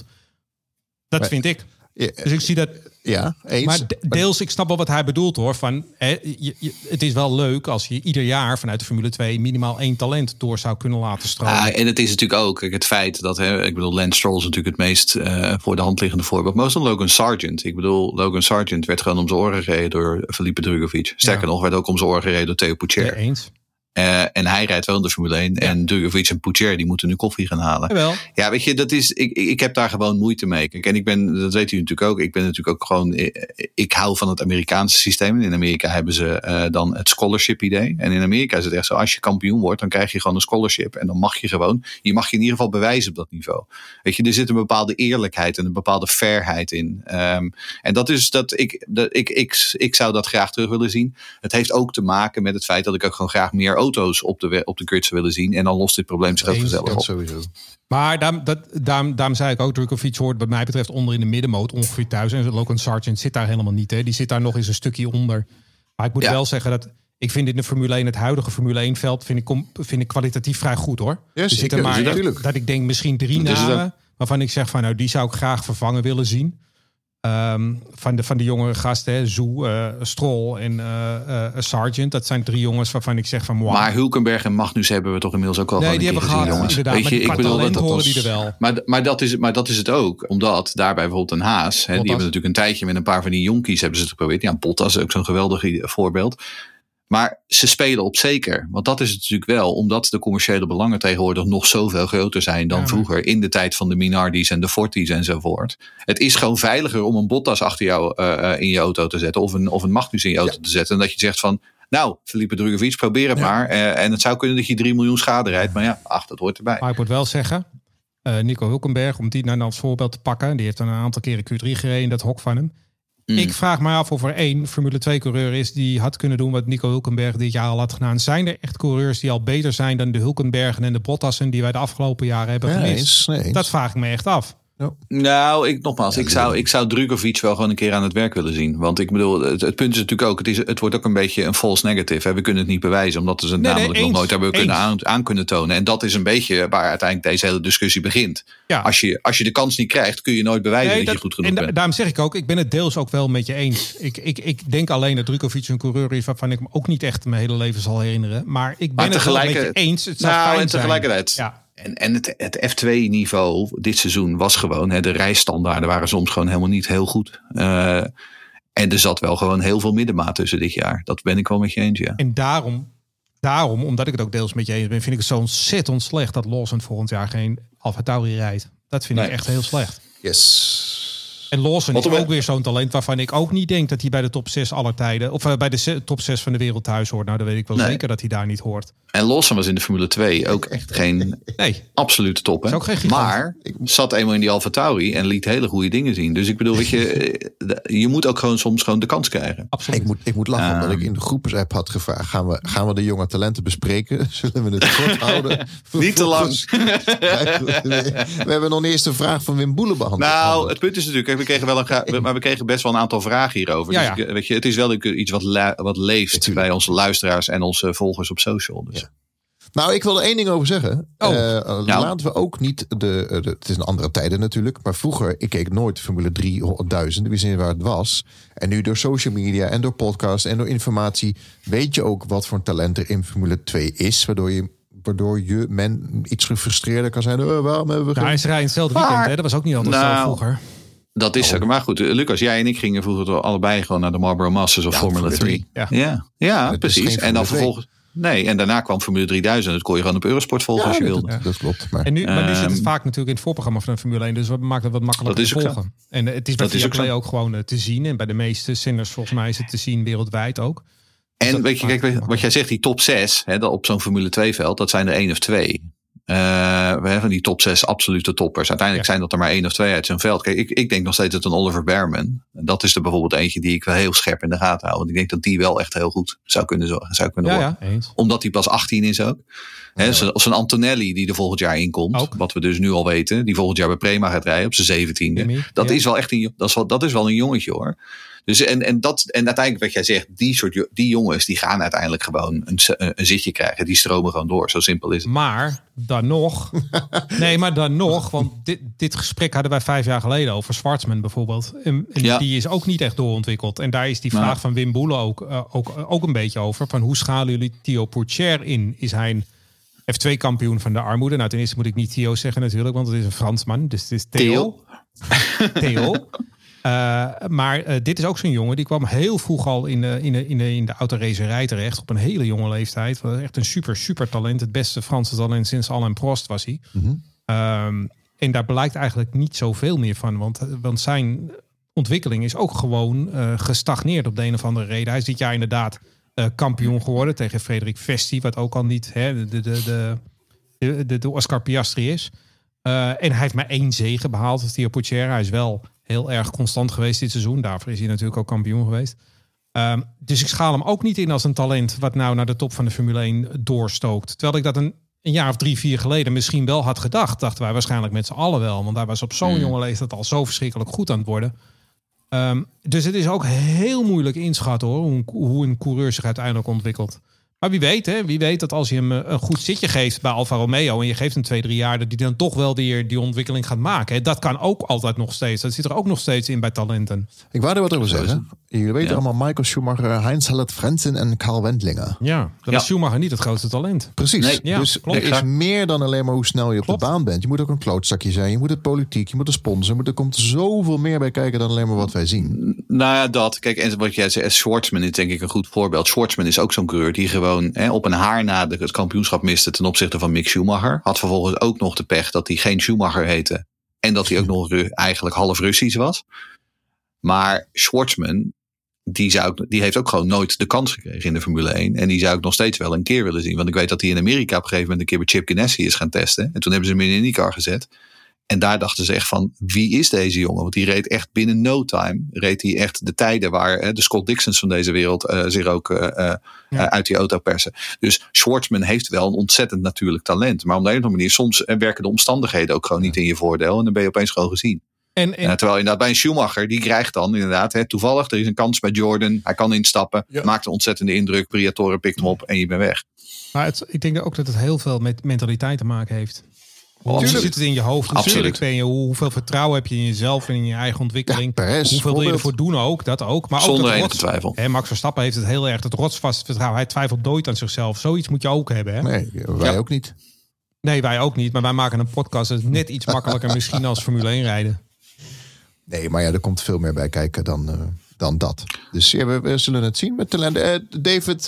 Dat vind ik. Dus ik zie dat. Ja, eens. Maar deels, ik snap wel wat hij bedoelt hoor. Van, het is wel leuk als je ieder jaar vanuit de Formule 2 minimaal 1 talent door zou kunnen laten stromen. En het is natuurlijk ook het feit dat, ik bedoel, Lance Stroll is natuurlijk het meest voor de hand liggende voorbeeld. Maar ook Logan Sargent. Ik bedoel, Logan Sargent werd gewoon om zijn oren gereden door Felipe Drugovich. Sterker nog, werd ook om zijn oren gereden door Theo Pourchaire. Ja, eens. En hij rijdt wel in de Formule 1. Ja. En Drugovich en Pourchaire die moeten nu koffie gaan halen. Jawel. Ja, weet je, dat is. Ik heb daar gewoon moeite mee. Kijk, en dat weet u natuurlijk ook. Ik ben natuurlijk ook gewoon. Ik hou van het Amerikaanse systeem. In Amerika hebben ze dan het scholarship idee. En in Amerika is het echt zo. Als je kampioen wordt, dan krijg je gewoon een scholarship. En dan mag je gewoon. Je mag je in ieder geval bewijzen op dat niveau. Weet je, er zit een bepaalde eerlijkheid en een bepaalde fairheid in. En dat is dat ik zou dat graag terug willen zien. Het heeft ook te maken met het feit dat ik ook gewoon graag meer auto's op de grid zou willen zien. En dan lost dit probleem zich ook vanzelf op. Sowieso. Maar daarom zei ik ook, Drugovich hoort wat mij betreft onder in de middenmoot ongeveer thuis. En Logan Sargent zit daar helemaal niet. Hè. Die zit daar nog eens een stukje onder. Maar ik moet wel zeggen dat ik vind in de Formule 1, het huidige Formule 1 veld, vind ik kwalitatief vrij goed hoor. Ja, er zitten maar natuurlijk. dat ik denk misschien 3 namen waarvan ik zeg van nou die zou ik graag vervangen willen zien. Van de jongere gasten, Zoe, Stroll en Sargent. Dat zijn 3 jongens waarvan ik zeg van... Wow. Maar Hulkenberg en Magnus hebben we toch inmiddels ook al nee, die een keer hebben gezien, gehad, jongens. inderdaad. Weet je, ik bedoel dat horen was, die er wel. Maar dat is het ook. Omdat daarbij bijvoorbeeld een Haas... die hebben natuurlijk een tijdje met een paar van die jonkies hebben ze het geprobeerd. Ja, Bottas is ook zo'n geweldig voorbeeld. Maar ze spelen op zeker. Want dat is het natuurlijk wel. Omdat de commerciële belangen tegenwoordig nog zoveel groter zijn dan vroeger. In de tijd van de Minardis en de Fortis enzovoort. Het is gewoon veiliger om een Bottas achter jou in je auto te zetten. Of een Magnus in je auto te zetten. En dat je zegt van... Nou, Felipe Drugovich, probeer het maar. En het zou kunnen dat je 3 miljoen schade rijdt. Maar ja, dat hoort erbij. Maar ik moet wel zeggen... Nico Hulkenberg, om die nou als voorbeeld te pakken. Die heeft dan een aantal keren Q3 gereden in dat hok van hem. Ik vraag me af of er 1 Formule 2 coureur is die had kunnen doen wat Nico Hulkenberg dit jaar al had gedaan. Zijn er echt coureurs die al beter zijn dan de Hulkenbergen en de Bottassen die wij de afgelopen jaren hebben gemist? Nee, dat vraag ik me echt af. Ja. Nou, ik zou Drugovich wel gewoon een keer aan het werk willen zien. Want ik bedoel, het punt is natuurlijk ook, het wordt ook een beetje een false negative. Hè? We kunnen het niet bewijzen, omdat we het namelijk nog nooit hebben kunnen aan kunnen tonen. En dat is een beetje waar uiteindelijk deze hele discussie begint. Ja. Als je de kans niet krijgt, kun je nooit bewijzen dat je goed genoeg bent. Daarom zeg ik ook, ik ben het deels ook wel met je eens. Ik denk alleen dat Drugovich een coureur is waarvan ik me ook niet echt mijn hele leven zal herinneren. Maar ik ben het wel met je eens. Het zou fijn tegelijkertijd. Zijn. Ja. En het F2-niveau dit seizoen was gewoon... de rijstandaarden waren soms gewoon helemaal niet heel goed. En er zat wel gewoon heel veel middenmaat tussen dit jaar. Dat ben ik wel met je eens, ja. En daarom, omdat ik het ook deels met je eens ben... vind ik het zo ontzettend slecht dat Lawson volgend jaar geen AlphaTauri rijdt. Dat vind ik echt heel slecht. Yes. En Lawson is ook weer zo'n talent waarvan ik ook niet denk dat hij bij de top 6 aller tijden... of bij de top 6 van de wereld thuis hoort. Nou, dan weet ik wel zeker dat hij daar niet hoort. En Lawson was in de Formule 2 ook echt geen absolute top. Hè? Maar zat eenmaal in die AlphaTauri en liet hele goede dingen zien. Dus ik bedoel, weet je moet ook soms de kans krijgen. Absoluut. Ik moet lachen omdat ik in de groepensapp had gevraagd... Gaan we de jonge talenten bespreken? Zullen we het kort houden? Niet te lang. We hebben nog niet eens de vraag van Wim Boelen behandeld. Nou, het punt is natuurlijk... we kregen best wel een aantal vragen hierover. Ja, ja. Dus weet je, het is wel iets wat leeft bij onze luisteraars en onze volgers op social. Dus. Ja. Nou, ik wil er 1 ding over zeggen. Laten we ook niet het is een andere tijden natuurlijk. Maar vroeger, ik keek nooit Formule 3000. We zien waar het was. En nu door social media en door podcasts en door informatie... weet je ook wat voor talent er in Formule 2 is. Waardoor men iets gefrustreerder kan zijn. Waarom hebben we hij rijdt hetzelfde weekend. Hè? Dat was ook niet altijd zo vroeger. Dat is maar goed, Lucas, jij en ik gingen vroeger allebei gewoon naar de Marlboro Masters of Formula 3. Ja, precies. En dan vervolgens... Nee, en daarna kwam Formule 3000. Dat kon je gewoon op Eurosport volgen als je wilde. Dat klopt. Maar nu zit het vaak natuurlijk in het voorprogramma van de Formule 1. Dus we maken het wat makkelijker te volgen. En het is bij Viaplay ook gewoon te zien. En bij de meeste zenders volgens mij is het te zien wereldwijd ook. Dus en weet je, kijk, wat jij zegt, die top 6 op zo'n Formule 2 veld, dat zijn er 1 of 2. We hebben die top 6 absolute toppers. Uiteindelijk zijn dat er maar 1 of 2 uit zo'n veld. Kijk, ik denk nog steeds dat een Oliver Bearman. Dat is er bijvoorbeeld eentje die ik wel heel scherp in de gaten hou. Want ik denk dat die wel echt heel goed zou kunnen worden. Ja, eens. Omdat hij pas 18 is ook. Of zo'n Antonelli die er volgend jaar inkomt. Ook. Wat we dus nu al weten. Die volgend jaar bij Prema gaat rijden op zijn 17e. Dat is wel echt dat is wel een jongetje hoor. Dus en uiteindelijk wat jij zegt, die jongens die gaan uiteindelijk gewoon een zitje krijgen. Die stromen gewoon door. Zo simpel is het. Maar dan nog. Want dit gesprek hadden wij 5 jaar geleden over Schwartzman bijvoorbeeld. En die is ook niet echt doorontwikkeld. En daar is die vraag van Wim Boelen ook een beetje over. Van hoe schalen jullie Theo Pourchaire in? Is hij een F2-kampioen van de armoede? Nou, ten eerste moet ik niet Theo zeggen natuurlijk, want het is een Fransman. Dus het is Theo. Maar dit is ook zo'n jongen. Die kwam heel vroeg al in de autoracerij terecht. Op een hele jonge leeftijd. Echt een super talent. Het beste Franse talent sinds Alain Prost was hij. Mm-hmm. En daar blijkt eigenlijk niet zoveel meer van. Want zijn ontwikkeling is ook gewoon gestagneerd op de een of andere reden. Hij is dit jaar inderdaad kampioen geworden tegen Frederik Vesti. Wat ook al niet de Oscar Piastri is. En hij heeft maar 1 zege behaald. Theo Pourchaire. Hij is wel heel erg constant geweest dit seizoen. Daarvoor is hij natuurlijk ook kampioen geweest. Dus ik schaal hem ook niet in als een talent wat nou naar de top van de Formule 1 doorstookt. Terwijl ik dat een jaar of 3-4 geleden misschien wel had gedacht. Dachten wij waarschijnlijk met z'n allen wel. Want hij was op zo'n jonge leeftijd al zo verschrikkelijk goed aan het worden. Dus het is ook heel moeilijk inschatten hoor. Hoe een coureur zich uiteindelijk ontwikkelt. Maar wie weet, hè? Wie weet dat als je hem een goed zitje geeft bij Alfa Romeo en je geeft hem 2-3 jaar, dat die dan toch wel die ontwikkeling gaat maken. Hè? Dat kan ook altijd nog steeds. Dat zit er ook nog steeds in bij talenten. Ik wou er wat over zeggen. Jullie weten allemaal Michael Schumacher, Heinz-Harald Frentzen en Karl Wendlinger. Ja, dat is Schumacher niet het grootste talent. Precies. Nee, ja, dus klopt. er is meer dan alleen maar hoe snel je op de baan bent. Je moet ook een klootzakje zijn. Je moet het politiek. Je moet de sponsor. Er komt zoveel meer bij kijken dan alleen maar wat wij zien. Nou ja, dat. Kijk, en wat jij zei, Schwartzman is denk ik een goed voorbeeld. Schwartzman is ook zo'n coureur die gewoon op een haar na het kampioenschap miste ten opzichte van Mick Schumacher. Had vervolgens ook nog de pech dat hij geen Schumacher heette. En dat hij ook nog eigenlijk half Russisch was. Maar Schwartzman, die heeft ook gewoon nooit de kans gekregen in de Formule 1. En die zou ik nog steeds wel een keer willen zien. Want ik weet dat hij in Amerika op een gegeven moment een keer bij Chip Ganassi is gaan testen. En toen hebben ze hem in een IndyCar gezet. En daar dachten ze echt van, wie is deze jongen? Want die reed echt binnen no time. Reed hij echt de tijden waar de Scott Dixons van deze wereld zich ook uit die auto persen. Dus Schwartzman heeft wel een ontzettend natuurlijk talent. Maar op de een of andere manier, soms werken de omstandigheden ook gewoon niet in je voordeel. En dan ben je opeens gewoon gezien. Terwijl inderdaad bij een Schumacher, die krijgt dan inderdaad, toevallig, er is een kans bij Jordan. Hij kan instappen, maakt een ontzettende indruk. Briatore pikt hem op en je bent weg. Maar ik denk ook dat het heel veel met mentaliteit te maken heeft. Natuurlijk zit het in je hoofd. Natuurlijk ben je, hoeveel vertrouwen heb je in jezelf en in je eigen ontwikkeling. Hoeveel wil je ervoor doen ook, dat ook. Maar zonder ook enige twijfel. Max Verstappen heeft het heel erg, het rotsvast vertrouwen. Hij twijfelt nooit aan zichzelf. Zoiets moet je ook hebben. Hè? Nee, wij ook niet. Nee, wij ook niet. Maar wij maken een podcast. Dat is net iets makkelijker misschien als Formule 1 rijden. Nee, maar er komt veel meer bij kijken dan dat. Dus we zullen het zien met talent. David...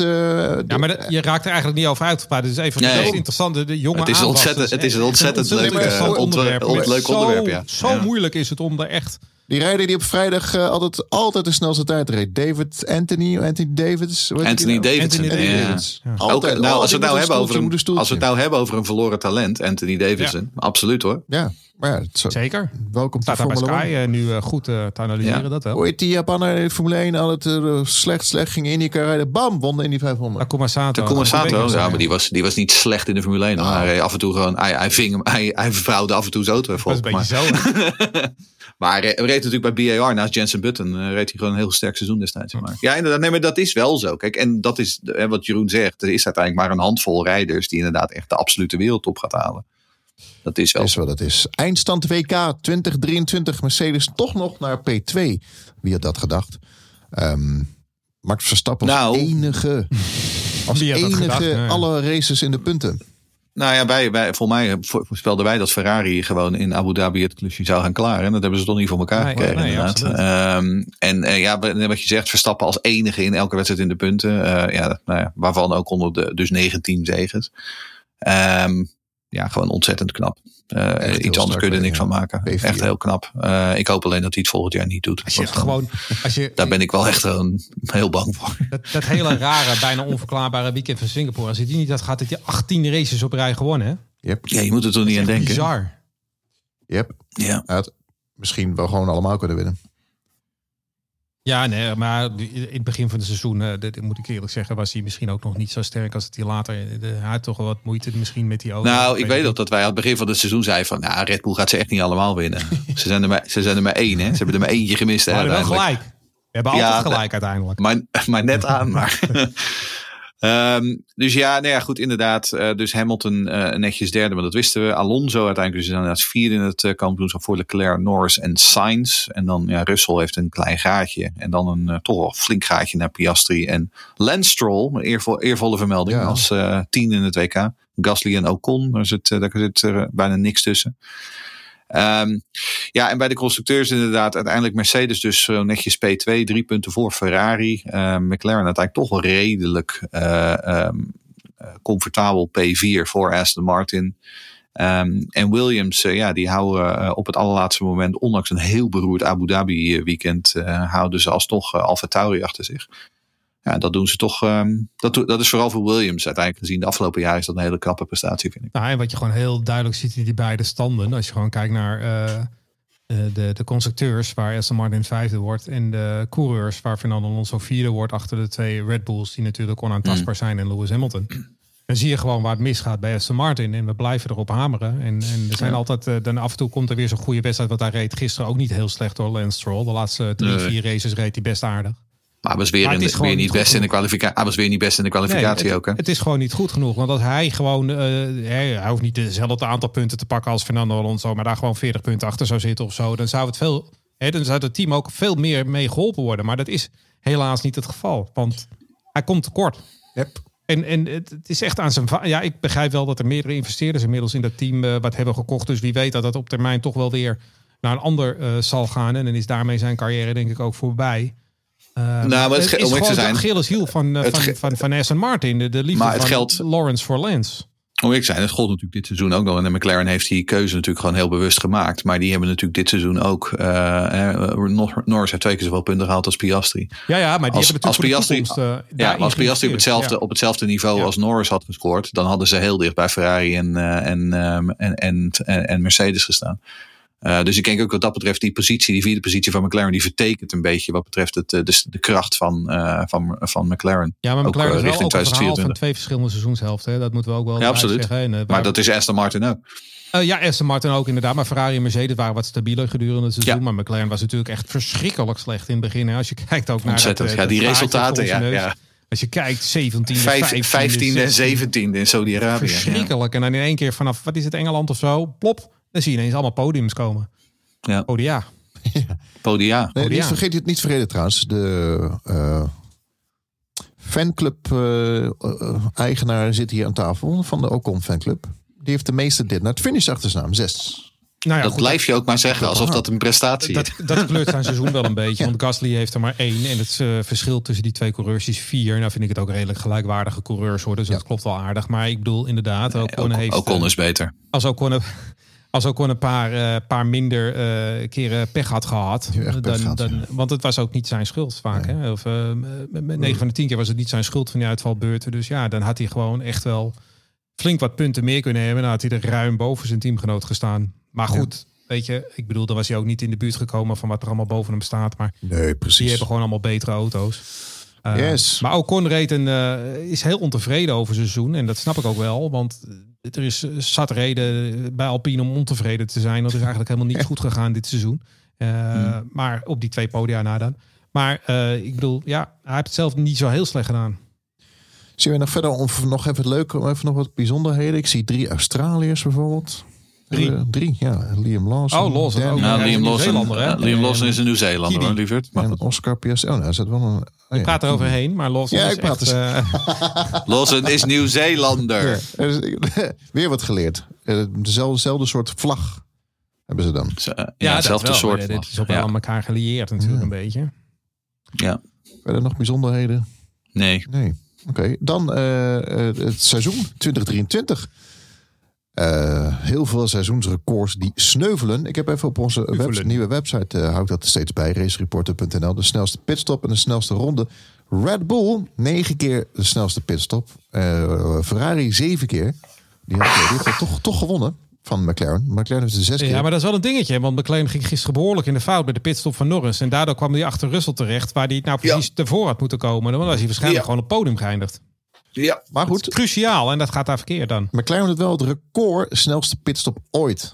je raakt er eigenlijk niet over uitgepraat. Het is even een interessante de jonge Het is een ontzettend leuk onderwerp. Ja. Zo moeilijk is het om er echt... Die rijder die op vrijdag altijd de snelste tijd reed. Anthony Davids. Anthony Davidson. Altijd. Nou, als we het nou hebben over een verloren talent, Anthony Davidson. Ja. Absoluut hoor. Ja. Maar zeker. Welkom te Formule 1. Sky nu goed te analyseren dat wel. Hoe heet die Japaner in de Formule 1 altijd slecht ging in die rijden. Bam, won in die 500. Takuma Sato. Ja, maar die was niet slecht in de Formule 1. Hij reed af en toe gewoon, hij vervouwde af en toe zijn auto even op. Dat is een beetje zo. Maar hij reed natuurlijk bij BAR naast Jensen Button. Reed hij gewoon een heel sterk seizoen destijds. Ja, inderdaad. Nee, maar dat is wel zo. Kijk, en dat is wat Jeroen zegt. Er is uiteindelijk maar een handvol rijders die inderdaad echt de absolute wereldtop gaat halen. Dat is wel. Is wat het is. Eindstand WK 2023. Mercedes toch nog naar P2. Wie had dat gedacht? Max Verstappen als enige. Alle races in de punten. Nou ja, voor mij voorspelden wij dat Ferrari gewoon in Abu Dhabi het klusje zou gaan klaren. En dat hebben ze toch niet voor elkaar gekregen inderdaad. Wat je zegt, Verstappen als enige in elke wedstrijd in de punten. Waarvan ook onder dus 19 zegens. Gewoon ontzettend knap. Iets anders kun je er niks van maken. P4. Echt heel knap. Ik hoop alleen dat hij het volgend jaar niet doet. Daar ben ik wel echt heel bang voor. Dat hele rare, bijna onverklaarbare weekend van Singapore. Als hij die niet had gehad, dat hij 18 races op rij gewonnen. Hè? Yep. Ja, je moet er toch niet aan denken. Bizar. Yep. Ja. Hij had misschien wel gewoon allemaal kunnen winnen. Ja, nee, maar in het begin van het seizoen, moet ik eerlijk zeggen, was hij misschien ook nog niet zo sterk als het hier later. Hij had toch wel wat moeite misschien met die auto. Nou, ik weet nog dat wij aan het begin van het seizoen zeiden van, Red Bull gaat ze echt niet allemaal winnen. Ze zijn er maar één, hè? Ze hebben er maar eentje gemist. Maar wel gelijk. We hebben altijd gelijk uiteindelijk. Maar net aan, maar... goed, inderdaad. Dus Hamilton netjes derde, maar dat wisten we. Alonso uiteindelijk dus inderdaad vierde in het kampioenschap voor Leclerc, Norris en Sainz. En dan Russell heeft een klein gaatje. En dan een toch wel flink gaatje naar Piastri. En Lance Stroll, een eervolle vermelding als 10 in het WK. Gasly en Ocon, daar zit bijna niks tussen. En bij de constructeurs inderdaad uiteindelijk Mercedes dus netjes P2, 3 punten voor Ferrari. McLaren uiteindelijk toch wel redelijk comfortabel P4 voor Aston Martin. En Williams, die houden op het allerlaatste moment, ondanks een heel beroerd Abu Dhabi weekend, houden ze alsnog AlphaTauri achter zich. Ja, dat doen ze toch. Dat is vooral voor Williams uiteindelijk gezien. De afgelopen jaren is dat een hele knappe prestatie, vind ik. Nou, en wat je gewoon heel duidelijk ziet in die beide standen. Als je gewoon kijkt naar de constructeurs, waar Aston Martin vijfde wordt. En de coureurs, waar Fernando Alonso vierde wordt. Achter de twee Red Bulls, die natuurlijk onaantastbaar zijn. En Lewis Hamilton. Dan zie je gewoon waar het misgaat bij Aston Martin. En we blijven erop hameren. En er zijn altijd... dan af en toe komt er weer zo'n goede wedstrijd. Want hij reed gisteren ook niet heel slecht door Lance Stroll. De laatste 3-4 races reed hij best aardig. Maar hij was weer niet best in de kwalificatie. Hij was weer niet best in de kwalificatie ook. Hè? Het is gewoon niet goed genoeg. Want als hij gewoon... hij hoeft niet dezelfde aantal punten te pakken als Fernando Alonso. Maar daar gewoon 40 punten achter zou zitten of zo. Dan zou dan zou het team ook veel meer mee geholpen worden. Maar dat is helaas niet het geval. Want hij komt tekort. Yep. En het is echt aan zijn... Ja, ik begrijp wel dat er meerdere investeerders inmiddels in dat team wat hebben gekocht. Dus wie weet dat op termijn toch wel weer naar een ander zal gaan. En dan is daarmee zijn carrière denk ik ook voorbij. Maar het is gewoon de Achilleshiel van Aston Martin. De liefde van Lawrence voor Lance. Hoe ik zei, het gold natuurlijk dit seizoen ook nog. En de McLaren heeft die keuze natuurlijk gewoon heel bewust gemaakt. Maar die hebben natuurlijk dit seizoen ook... Norris heeft 2 keer zoveel punten gehaald als Piastri. Ja, maar die hebben natuurlijk als Piastri op hetzelfde niveau als Norris had gescoord... dan hadden ze heel dicht bij Ferrari en Mercedes gestaan. Dus ik denk ook wat dat betreft die vierde positie van McLaren... die vertekent een beetje wat betreft de kracht van McLaren. Ja, maar McLaren ook, is wel richting ook een verhaal 2024. van 2 verschillende seizoenshelften. Dat moeten we ook wel absoluut zeggen. Maar dat is Aston Martin ook. Aston Martin ook inderdaad. Maar Ferrari en Mercedes waren wat stabieler gedurende het seizoen. Ja. Maar McLaren was natuurlijk echt verschrikkelijk slecht in het begin. Als je kijkt ook naar ontzettend. Die resultaten. Ja. Als je kijkt, 17e, 15e en 17e in Saudi-Arabië. Verschrikkelijk. En dan in één keer vanaf, wat is het, Engeland of zo? Plop. Dan zie je ineens allemaal podiums komen. Ja. Podia. Podia. Nee, niet vergeten trouwens. De fanclub eigenaar zit hier aan tafel van de Ocon fanclub. Die heeft de meeste dit naar het finish achter zijn naam. 6. Nou ja, dat goed, blijf je ook maar zeggen, alsof dat een prestatie is. Dat kleurt zijn seizoen wel een beetje. Want Gasly heeft er maar 1. En het verschil tussen die 2 coureurs is 4. Nou vind ik het ook redelijk gelijkwaardige coureurs worden. Dus dat klopt wel aardig. Maar ik bedoel inderdaad, Ocon is beter. Als Ocon een paar minder keren pech had gehad. Want het was ook niet zijn schuld vaak. Nee. Hè? Of 9 van de 10 keer was het niet zijn schuld van die uitvalbeurten. Dus ja, dan had hij gewoon echt wel flink wat punten meer kunnen hebben. Dan had hij er ruim boven zijn teamgenoot gestaan. Maar goed, weet je, ik bedoel, dan was hij ook niet in de buurt gekomen van wat er allemaal boven hem staat. Maar nee, precies. Die hebben gewoon allemaal betere auto's. Yes. Maar Ocon is heel ontevreden over zijn seizoen. En dat snap ik ook wel. Want er is zat reden bij Alpine om ontevreden te zijn. Dat is eigenlijk helemaal niet goed gegaan dit seizoen. Maar op die 2 podia na dan. Maar ik bedoel, ja, hij heeft het zelf niet zo heel slecht gedaan. Zien we nog verder nog even leuk, even nog wat bijzonderheden. Ik zie 3 Australiërs bijvoorbeeld. 3, ja. Liam Lawson. Oh, Lawson. Liam Lawson is een Nieuw-Zeelander, hoor, lieverd. En Oscar Piastri. Oh, nou, zit wel een... Ik praat er overheen, maar Lawson is echt... Lawson is Nieuw-Zeelander. Ja, weer wat geleerd. Dezelfde soort vlag hebben ze dan. Hetzelfde soort vlag. Dit is ook wel aan elkaar gelieerd natuurlijk een beetje. Ja. Verder nog bijzonderheden? Nee. Oké, dan het seizoen 2023. Heel veel seizoensrecords die sneuvelen. Ik heb even op onze nieuwe website, hou ik dat steeds bij, racereporter.nl. De snelste pitstop en de snelste ronde. Red Bull, 9 keer de snelste pitstop. Ferrari 7 keer. Die heeft toch gewonnen van McLaren. McLaren heeft 6 keer. Ja, maar dat is wel een dingetje. Want McLaren ging gisteren behoorlijk in de fout bij de pitstop van Norris. En daardoor kwam hij achter Russell terecht, waar hij nou precies tevoren had moeten komen. Dan was hij waarschijnlijk gewoon op het podium geëindigd. Ja, maar goed. Cruciaal en dat gaat daar verkeerd dan. McLaren heeft wel het record snelste pitstop ooit.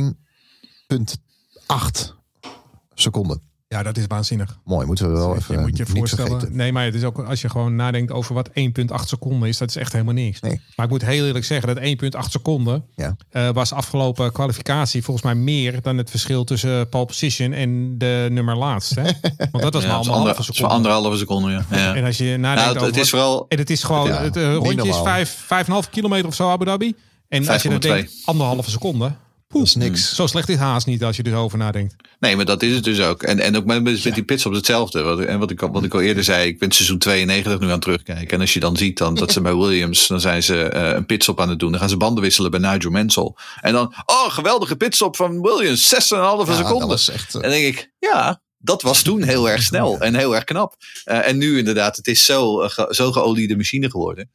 1,8 seconden. Ja, dat is waanzinnig. Mooi, moeten we wel even moet je voorstellen. Vergeten. Nee, maar het is ook als je gewoon nadenkt over wat 1,8 seconden is, dat is echt helemaal niks. Nee. Maar ik moet heel eerlijk zeggen dat 1,8 seconden was afgelopen kwalificatie volgens mij meer dan het verschil tussen pole position en de nummer laatst. Hè? Want dat was maar anderhalve seconde. 1,5 seconde, ja. En als je nadenkt over... Het is vooral... En het is gewoon... het rondje is 5,5 kilometer of zo, Abu Dhabi. En als je dan denkt, 1,5 seconde... Dat is niks. Zo slecht is haast niet als je er over nadenkt. Nee, maar dat is het dus ook. En ook met die pitstops hetzelfde. En wat ik al eerder zei, ik ben seizoen 92 nu aan het terugkijken. En als je dan ziet dat ze bij Williams, dan zijn ze een pitstop aan het doen. Dan gaan ze banden wisselen bij Nigel Mansell. En dan, geweldige pitstop van Williams, 6,5 seconden. En dan denk ik, dat was toen heel erg snel en heel erg knap. En nu inderdaad, het is zo geoliede machine geworden.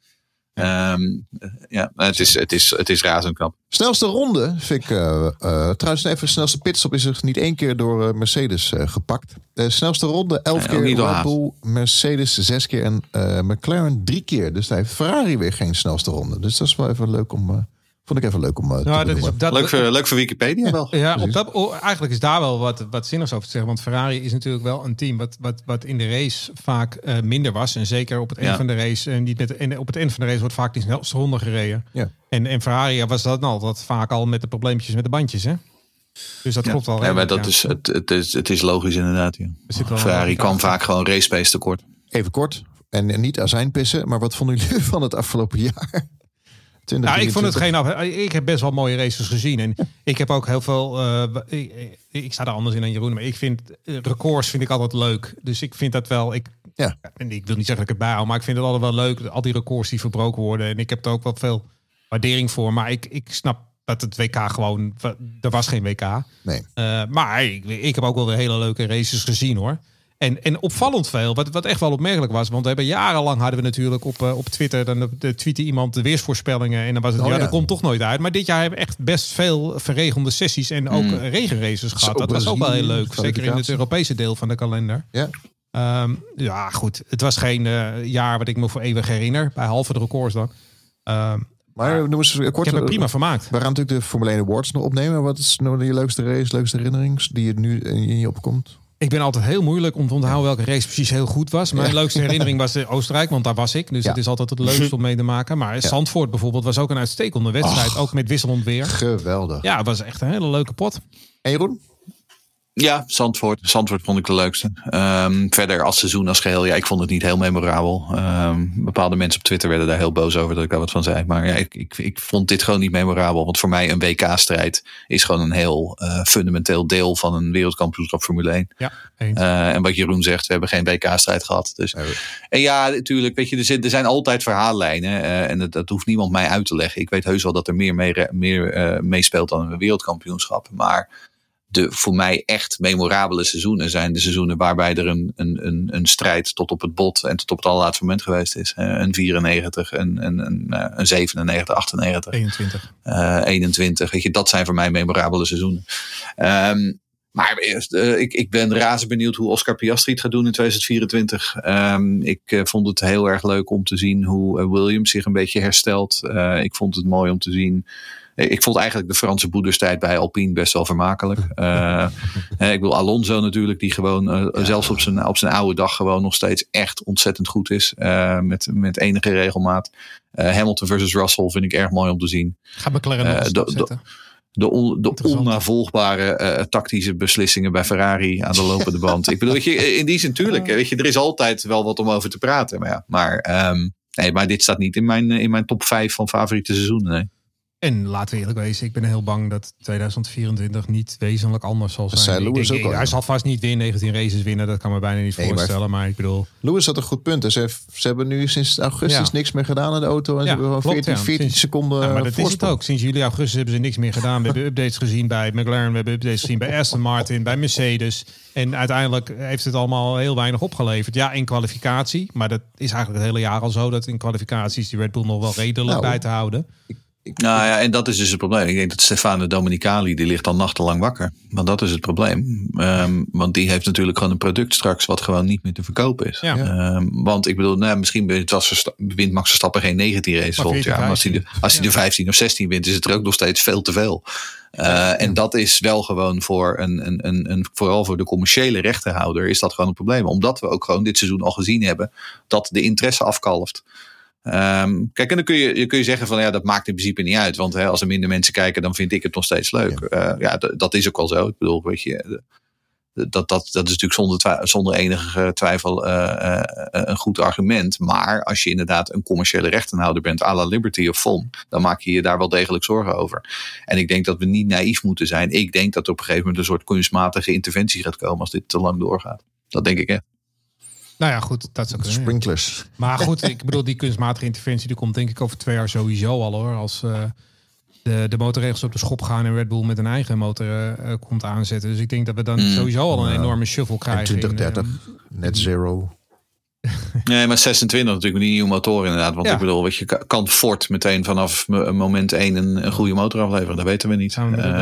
Het is razend knap. Snelste ronde vind ik trouwens even snelste pitstop is er niet 1 keer door Mercedes gepakt. De snelste ronde 11 keer Red Bull, Mercedes 6 keer en McLaren 3 keer. Dus daar heeft Ferrari weer geen snelste ronde. Dus dat is wel even leuk om Vond ik even leuk om te benoemen. Leuk voor Wikipedia wel. Ja, eigenlijk is daar wel wat zinnigs over te zeggen. Want Ferrari is natuurlijk wel een team wat in de race vaak minder was. En zeker op het eind van de race. En op het eind van de race wordt vaak die snelste ronde gereden. Ja. En Ferrari was dat altijd vaak al met de probleempjes met de bandjes, hè? Dus dat klopt wel. Ja, maar het is logisch inderdaad. Ja. Ferrari kwam vaak gewoon race pace tekort. Even kort, en niet azijn pissen, maar wat vonden jullie van het afgelopen jaar? Ik vond het ik heb best wel mooie races gezien. En ik heb ook heel veel... ik sta er anders in dan Jeroen. Maar ik vind records altijd leuk. Dus ik vind dat wel... En ik wil niet zeggen dat ik het bijhoud. Maar ik vind het altijd wel leuk. Al die records die verbroken worden. En ik heb er ook wel veel waardering voor. Maar ik snap dat het WK gewoon... Er was geen WK. Nee. Maar ik heb ook wel weer hele leuke races gezien, hoor. En opvallend veel, wat echt wel opmerkelijk was. Want jarenlang hadden we natuurlijk op Twitter... dan tweette iemand de weersvoorspellingen... en dan was het, dat komt toch nooit uit. Maar dit jaar hebben we echt best veel verregelde sessies... en ook regenraces gehad. Dat was ook wel heel leuk. Zeker in het Europese deel van de kalender. Ja, goed. Het was geen jaar wat ik me voor eeuwig herinner. Bij halve de records dan. Maar noem eens kort, ik heb het prima vermaakt. We gaan natuurlijk de Formule 1 Awards nog opnemen. Wat is nou je leukste race, leukste herinnering... die je nu in je opkomt? Ik ben altijd heel moeilijk om te onthouden welke race precies heel goed was. Mijn leukste herinnering was Oostenrijk, want daar was ik. Dus het is altijd het leukste om mee te maken. Maar Zandvoort bijvoorbeeld was ook een uitstekende wedstrijd. Ook met wisselend weer. Geweldig. Ja, het was echt een hele leuke pot. En Jeroen? Ja, Zandvoort. Zandvoort vond ik de leukste. Verder als seizoen als geheel. Ja, ik vond het niet heel memorabel. Bepaalde mensen op Twitter werden daar heel boos over dat ik daar wat van zei. Maar ja, ik vond dit gewoon niet memorabel. Want voor mij een WK-strijd is gewoon een heel fundamenteel deel van een wereldkampioenschap Formule 1. Ja, eens. En wat Jeroen zegt, we hebben geen WK-strijd gehad. Dus. En ja, natuurlijk, weet je, er zijn altijd verhaallijnen. En dat hoeft niemand mij uit te leggen. Ik weet heus wel dat er meer meespeelt dan een wereldkampioenschap. Maar de voor mij echt memorabele seizoenen zijn de seizoenen waarbij er een strijd tot op het bot en tot op het allerlaatste moment geweest is. Een 94, een 97, 98. 21. Weet je, dat zijn voor mij memorabele seizoenen. Maar ik ben razend benieuwd hoe Oscar Piastri het gaat doen in 2024. Ik vond het heel erg leuk om te zien hoe Williams zich een beetje herstelt. Ik vond het mooi om te zien. Ik vond eigenlijk de Franse boederstijd bij Alpine best wel vermakelijk. Ik wil Alonso natuurlijk, die gewoon zelfs op zijn oude dag gewoon nog steeds echt ontzettend goed is. Met enige regelmaat. Hamilton versus Russell vind ik erg mooi om te zien. Ga McLaren nog zetten. De onnavolgbare tactische beslissingen bij Ferrari aan de lopende band. Ik bedoel, weet je, in die zin natuurlijk. Weet je, er is altijd wel wat om over te praten. Maar dit staat niet in mijn top 5 van favoriete seizoenen. Nee. En laten we eerlijk wezen, ik ben heel bang dat 2024 niet wezenlijk anders zal zijn. Hij zal vast niet weer 19 races winnen, dat kan me bijna niet voorstellen. Maar ik bedoel... Lewis had een goed punt. Ze hebben nu sinds augustus niks meer gedaan in de auto. En ze hebben gewoon 14 seconden maar dat is het ook. Sinds juli, augustus hebben ze niks meer gedaan. We hebben updates gezien bij McLaren, we hebben updates gezien bij Aston Martin, bij Mercedes. En uiteindelijk heeft het allemaal heel weinig opgeleverd. Ja, in kwalificatie. Maar dat is eigenlijk het hele jaar al zo, dat in kwalificaties die Red Bull nog wel redelijk bij te houden. Nou ja, en dat is dus het probleem. Ik denk dat Stefano Domenicali, die ligt al nachtenlang wakker. Want dat is het probleem. Want die heeft natuurlijk gewoon een product straks wat gewoon niet meer te verkopen is. Ja. Want ik bedoel, misschien wint Max Verstappen geen 19 races volgend jaar. Maar als hij de 15 of 16 wint, is het er ook nog steeds veel te veel. En dat is wel gewoon voor vooral voor de commerciële rechtenhouder is dat gewoon een probleem. Omdat we ook gewoon dit seizoen al gezien hebben dat de interesse afkalft. Kijk, en dan kun je zeggen van ja, dat maakt in principe niet uit. Want als er minder mensen kijken, dan vind ik het nog steeds leuk. Dat is ook wel zo. Ik bedoel, weet je, dat is natuurlijk zonder enige twijfel een goed argument. Maar als je inderdaad een commerciële rechtenhouder bent, à la Liberty of FOM, dan maak je je daar wel degelijk zorgen over. En ik denk dat we niet naïef moeten zijn. Ik denk dat er op een gegeven moment een soort kunstmatige interventie gaat komen als dit te lang doorgaat. Dat denk ik echt. Nou ja, goed, dat is ook sprinklers. Maar goed, ik bedoel, die kunstmatige interventie die komt denk ik over 2 jaar sowieso al hoor. Als de motorregels op de schop gaan en Red Bull met een eigen motor komt aanzetten. Dus ik denk dat we dan sowieso al een enorme shuffle krijgen. 2030, net zero. Nee, maar 26 natuurlijk die nieuwe motor inderdaad. Want ik bedoel, weet je, kan Ford meteen vanaf moment 1 een goede motor afleveren? Dat weten we niet.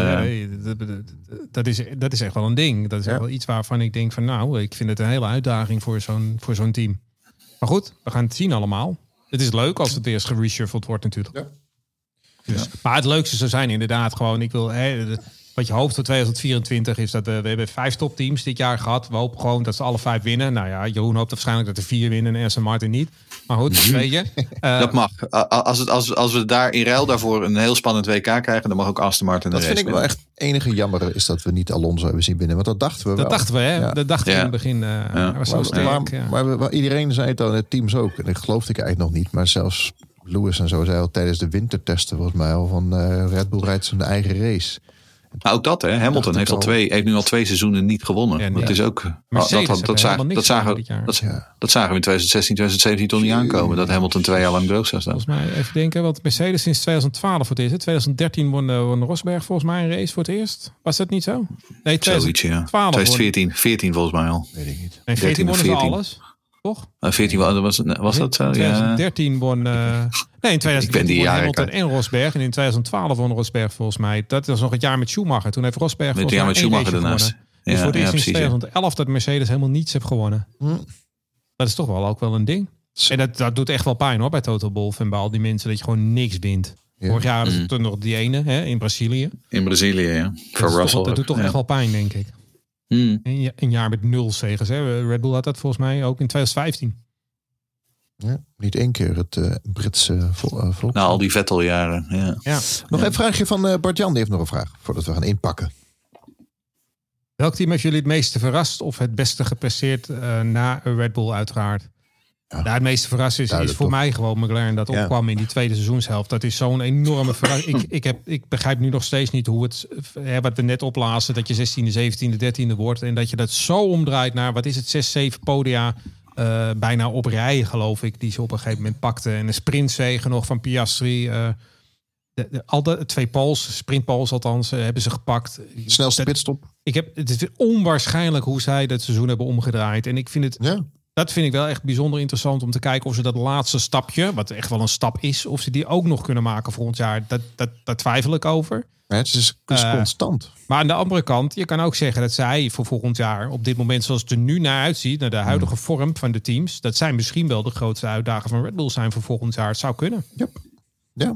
Dat is echt wel een ding. Dat is echt wel iets waarvan ik denk van nou, ik vind het een hele uitdaging voor zo'n team. Maar goed, we gaan het zien allemaal. Het is leuk als het eerst gereshuffled wordt natuurlijk. Ja. Dus, maar het leukste zou zijn inderdaad gewoon... Wat je hoopt voor 2024 is dat we hebben 5 topteams dit jaar gehad. We hopen gewoon dat ze alle 5 winnen. Nou ja, Jeroen hoopt waarschijnlijk dat er 4 winnen en Aston Martin niet. Maar goed, weet je. Dat mag. Als we daar in ruil daarvoor een heel spannend WK krijgen, dan mag ook Aston Martin de race winnen. Dat vind ik wel echt enige jammer is dat we niet Alonso hebben zien winnen. Want dat dachten we wel. Dat dachten we, hè? Ja. Dat dachten we in het begin. Was zo sterk. Maar iedereen zei het al, de teams ook. En dat geloofde ik eigenlijk nog niet. Maar zelfs Lewis en zo zei al tijdens de wintertesten volgens mij al van Red Bull rijdt zijn eigen race. Maar ook dat, hè? Hamilton heeft nu al 2 seizoenen niet gewonnen. Ja, dat is ook. Dat zagen we in 2016, 2017 toch niet aankomen. Dat Hamilton 2 jaar lang droog zou staan. Volgens mij even denken, want Mercedes sinds 2012 voor het eerst. 2013 won Rosberg volgens mij een race voor het eerst. Was dat niet zo? Nee, 2012. 2014 volgens mij al. Weet ik niet. Nee, 14 wonnen ze alles. Toch? 14 was dat zo? 2013 won... Nee, in 2013 won Hamilton en Rosberg. En in 2012 won Rosberg volgens mij. Dat was nog het jaar met Schumacher. Toen heeft Rosberg volgens mij met Schumacher daarnaast. Dus voor het eerst in 2011 dat Mercedes helemaal niets heeft gewonnen. Dat is toch wel ook wel een ding. En dat doet echt wel pijn hoor bij Toto Wolff en bij al die mensen dat je gewoon niks wint. Vorig jaar is het toen nog die ene in Brazilië. In Brazilië, ja. Voor Russell. Dat doet toch echt wel pijn, denk ik. Een jaar met 0 zegens. Red Bull had dat volgens mij ook in 2015. Ja, niet 1 keer het Britse volk. Nou, al die Vetteljaren. Ja. Nog een vraagje van Bart-Jan. Die heeft nog een vraag voordat we gaan inpakken. Welk team heeft jullie het meeste verrast of het beste gepresteerd na Red Bull uiteraard? Ja. Het meeste verrassing is voor mij gewoon McLaren dat opkwam in die tweede seizoenshelft. Dat is zo'n enorme verrassing. Ik begrijp nu nog steeds niet hoe het, wat we net oplazen, dat je 16e, 17e, 13e wordt. En dat je dat zo omdraait naar, wat is het, 6, 7 podia bijna op rij, geloof ik, die ze op een gegeven moment pakten. En een sprintzege nog van Piastri. Al de 2 poles, sprintpoles althans, hebben ze gepakt. Snelste pitstop. Het is onwaarschijnlijk hoe zij dat seizoen hebben omgedraaid. En ik vind het... Ja. Dat vind ik wel echt bijzonder interessant om te kijken of ze dat laatste stapje, wat echt wel een stap is, of ze die ook nog kunnen maken volgend jaar. Daar twijfel ik over. Ja, het is constant. Maar aan de andere kant, je kan ook zeggen dat zij voor volgend jaar, op dit moment zoals het er nu naar uitziet, naar de huidige vorm van de teams, dat zij misschien wel de grootste uitdager van Red Bull zijn voor volgend jaar. Het zou kunnen. Yep. Ja.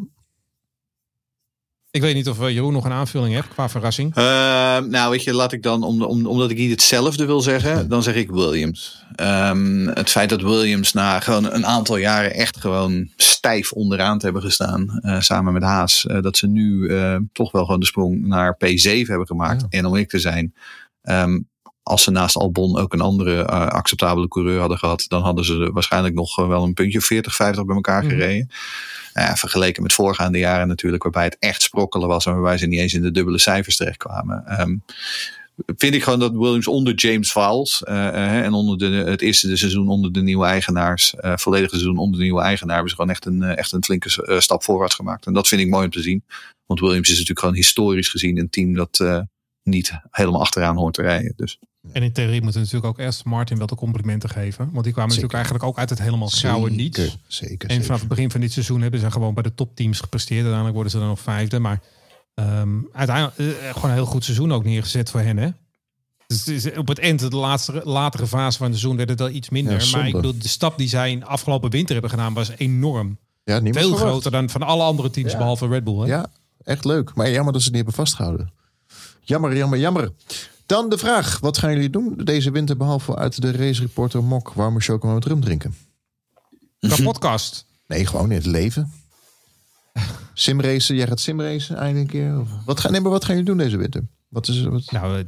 Ik weet niet of Jeroen nog een aanvulling hebt qua verrassing. Nou, weet je, laat ik dan, omdat ik niet hetzelfde wil zeggen, dan zeg ik Williams. Het feit dat Williams na gewoon een aantal jaren echt gewoon stijf onderaan te hebben gestaan, samen met Haas, dat ze nu toch wel gewoon de sprong naar P7 hebben gemaakt. Ja. En om eerlijk te zijn, als ze naast Albon ook een andere acceptabele coureur hadden gehad, dan hadden ze waarschijnlijk nog wel een puntje 40, 50 bij elkaar gereden. Vergeleken met voorgaande jaren natuurlijk, waarbij het echt sprokkelen was en waarbij ze niet eens in de dubbele cijfers terechtkwamen. Vind ik gewoon dat Williams onder James Vowles en onder het eerste seizoen onder de nieuwe eigenaars, volledige seizoen onder de nieuwe eigenaar, hebben ze gewoon echt een flinke stap voorwaarts gemaakt. En dat vind ik mooi om te zien. Want Williams is natuurlijk gewoon historisch gezien een team dat niet helemaal achteraan hoort te rijden. Dus. En in theorie moeten we natuurlijk ook Aston Martin wel de complimenten geven. Want die kwamen natuurlijk eigenlijk ook uit het helemaal grauwe niets. Zeker. En vanaf het begin van dit seizoen hebben ze gewoon bij de topteams gepresteerd. Uiteindelijk worden ze dan nog 5e. Maar uiteindelijk gewoon een heel goed seizoen ook neergezet voor hen. Hè? Dus op het eind, de latere fase van het seizoen, werd het wel iets minder. Maar ik bedoel, de stap die zij in afgelopen winter hebben gedaan was enorm. Ja, veel groter dan van alle andere teams behalve Red Bull. Hè? Ja, echt leuk. Maar jammer dat ze het niet hebben vastgehouden. Jammer. Dan de vraag, wat gaan jullie doen deze winter behalve uit de Race Reporter Mok warme chocola met rum drinken? Een podcast? Nee, gewoon in het leven. Simracen, jij gaat simracen eindelijk een keer? Of wat gaan jullie doen deze winter? Nou,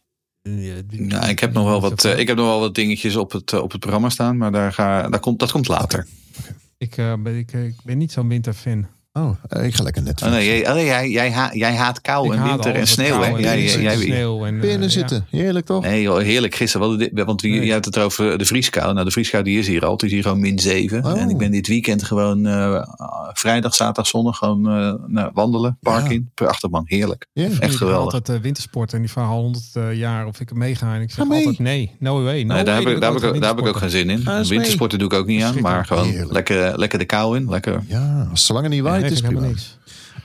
ik heb nog wel wat dingetjes op het programma staan, maar dat komt later. Okay. Ik ben niet zo'n winterfan. Oh, ik ga lekker net. Jij haat kou en winter en sneeuw. Hè? Binnen zitten. Heerlijk toch? Nee, joh, heerlijk. Gisteren, want je hebt het over de vrieskou. Nou, de vrieskou die is hier al. Het is hier gewoon -7. Oh. En ik ben dit weekend gewoon vrijdag, zaterdag, zondag gewoon wandelen. Parking. Prachtig man. Heerlijk. Yeah. Echt geweldig. Altijd wintersport en die vragen al 100 jaar of ik meega. En ik zeg altijd nee. No way. Daar heb ik ook geen zin in. Wintersporten doe ik ook niet aan. Maar gewoon lekker de kou in. Lekker. Ja, zolang het niet waait is helemaal niks.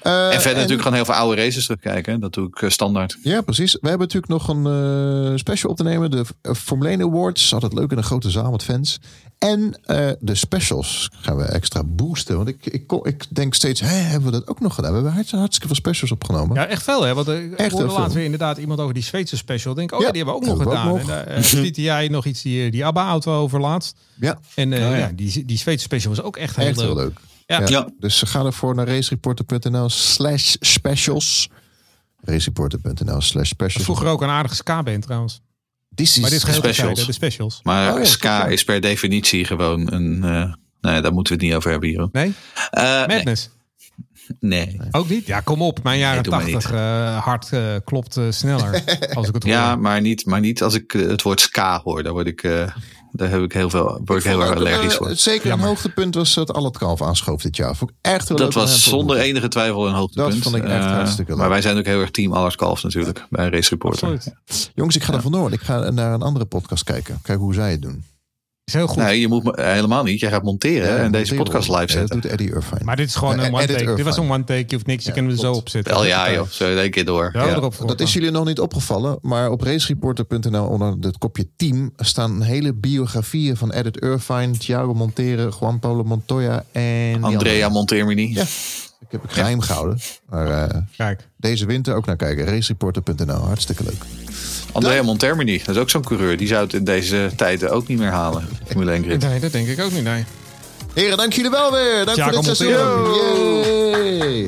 En verder natuurlijk gewoon heel veel oude races terugkijken. Hè? Dat doe ik standaard. Ja, precies. We hebben natuurlijk nog een special op te nemen. De Formule 1 Awards. Altijd leuk in een grote zaal met fans. En de specials gaan we extra boosten. Want ik denk steeds, hebben we dat ook nog gedaan? We hebben hartstikke veel specials opgenomen. Ja, echt veel, hè? Want ik hoorde laatst weer inderdaad iemand over die Zweedse special. Denk, die hebben we ook nog gedaan. En ziet jij nog iets, die ABBA-auto over laatst. Ja. En die Zweedse special was ook echt heel leuk. Ja. Dus ga ervoor naar racereporter.nl/specials. Racereporter.nl/specials. Vroeger ook een aardige ska-band trouwens. Maar dit is specials. De specials. Maar ska is per definitie gewoon een... nee, daar moeten we het niet over hebben hier. Nee? Madness? Nee. Ook niet? Ja, kom op. Mijn jaren 80 hart klopt sneller. Als ik het hoor. Ja, maar niet als ik het woord ska hoor. Daar word ik... Daar heb ik heel erg allergisch voor. Zeker een hoogtepunt was dat Al het Kalf aanschoof dit jaar. Vond ik echt heel dat was zonder enige twijfel een hoogtepunt. Dat vond ik echt hartstikke leuk. Maar wij zijn ook heel erg team Al het Kalf natuurlijk. Bij Race Reporter. Jongens, ik ga er vandoor. Ik ga naar een andere podcast kijken. Kijken hoe zij het doen. Is heel goed. Nee, je moet helemaal niet. Jij gaat monteren en deze podcast live zetten. Dat doet Eddie Irvine. Maar dit is gewoon een one take. Dit was een one take. Je hoeft niks. Je kan hem er zo op zetten. Wel ja joh. Zo in één keer door. Dat is jullie nog niet opgevallen. Maar op racereporter.nl onder het kopje team staan hele biografieën van Edith Irvine, Thiago Monteiro, Juan Pablo Montoya en Andrea Montermini. Ja. Ik heb het geheim gehouden. Maar kijk. Deze winter ook naar kijken. Racereporter.nl. Hartstikke leuk. Andrea Montermini, dat is ook zo'n coureur. Die zou het in deze tijden ook niet meer halen. Formule 1 grid. Nee, dat denk ik ook niet, nee. Heren, dank jullie wel weer. Dank Thiago voor dit seizoen.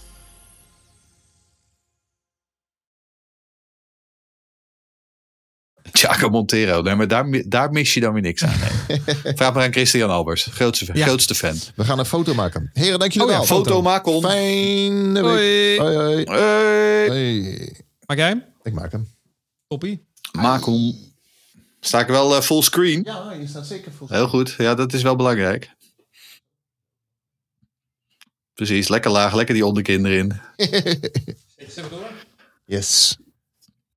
Thiago Monteiro. Nee, maar daar mis je dan weer niks aan. Nee. Vraag maar aan Christian Albers. Grootste fan. We gaan een foto maken. Heren, dank jullie wel. Foto maken. Fijne week. Hoi. Maak jij hem? Ik maak hem. Toppie. Maak hem. Sta ik wel fullscreen? Ja, je staat zeker fullscreen. Heel goed. Ja, dat is wel belangrijk. Precies. Lekker laag. Lekker die onderkin erin. Zet hem door. Yes.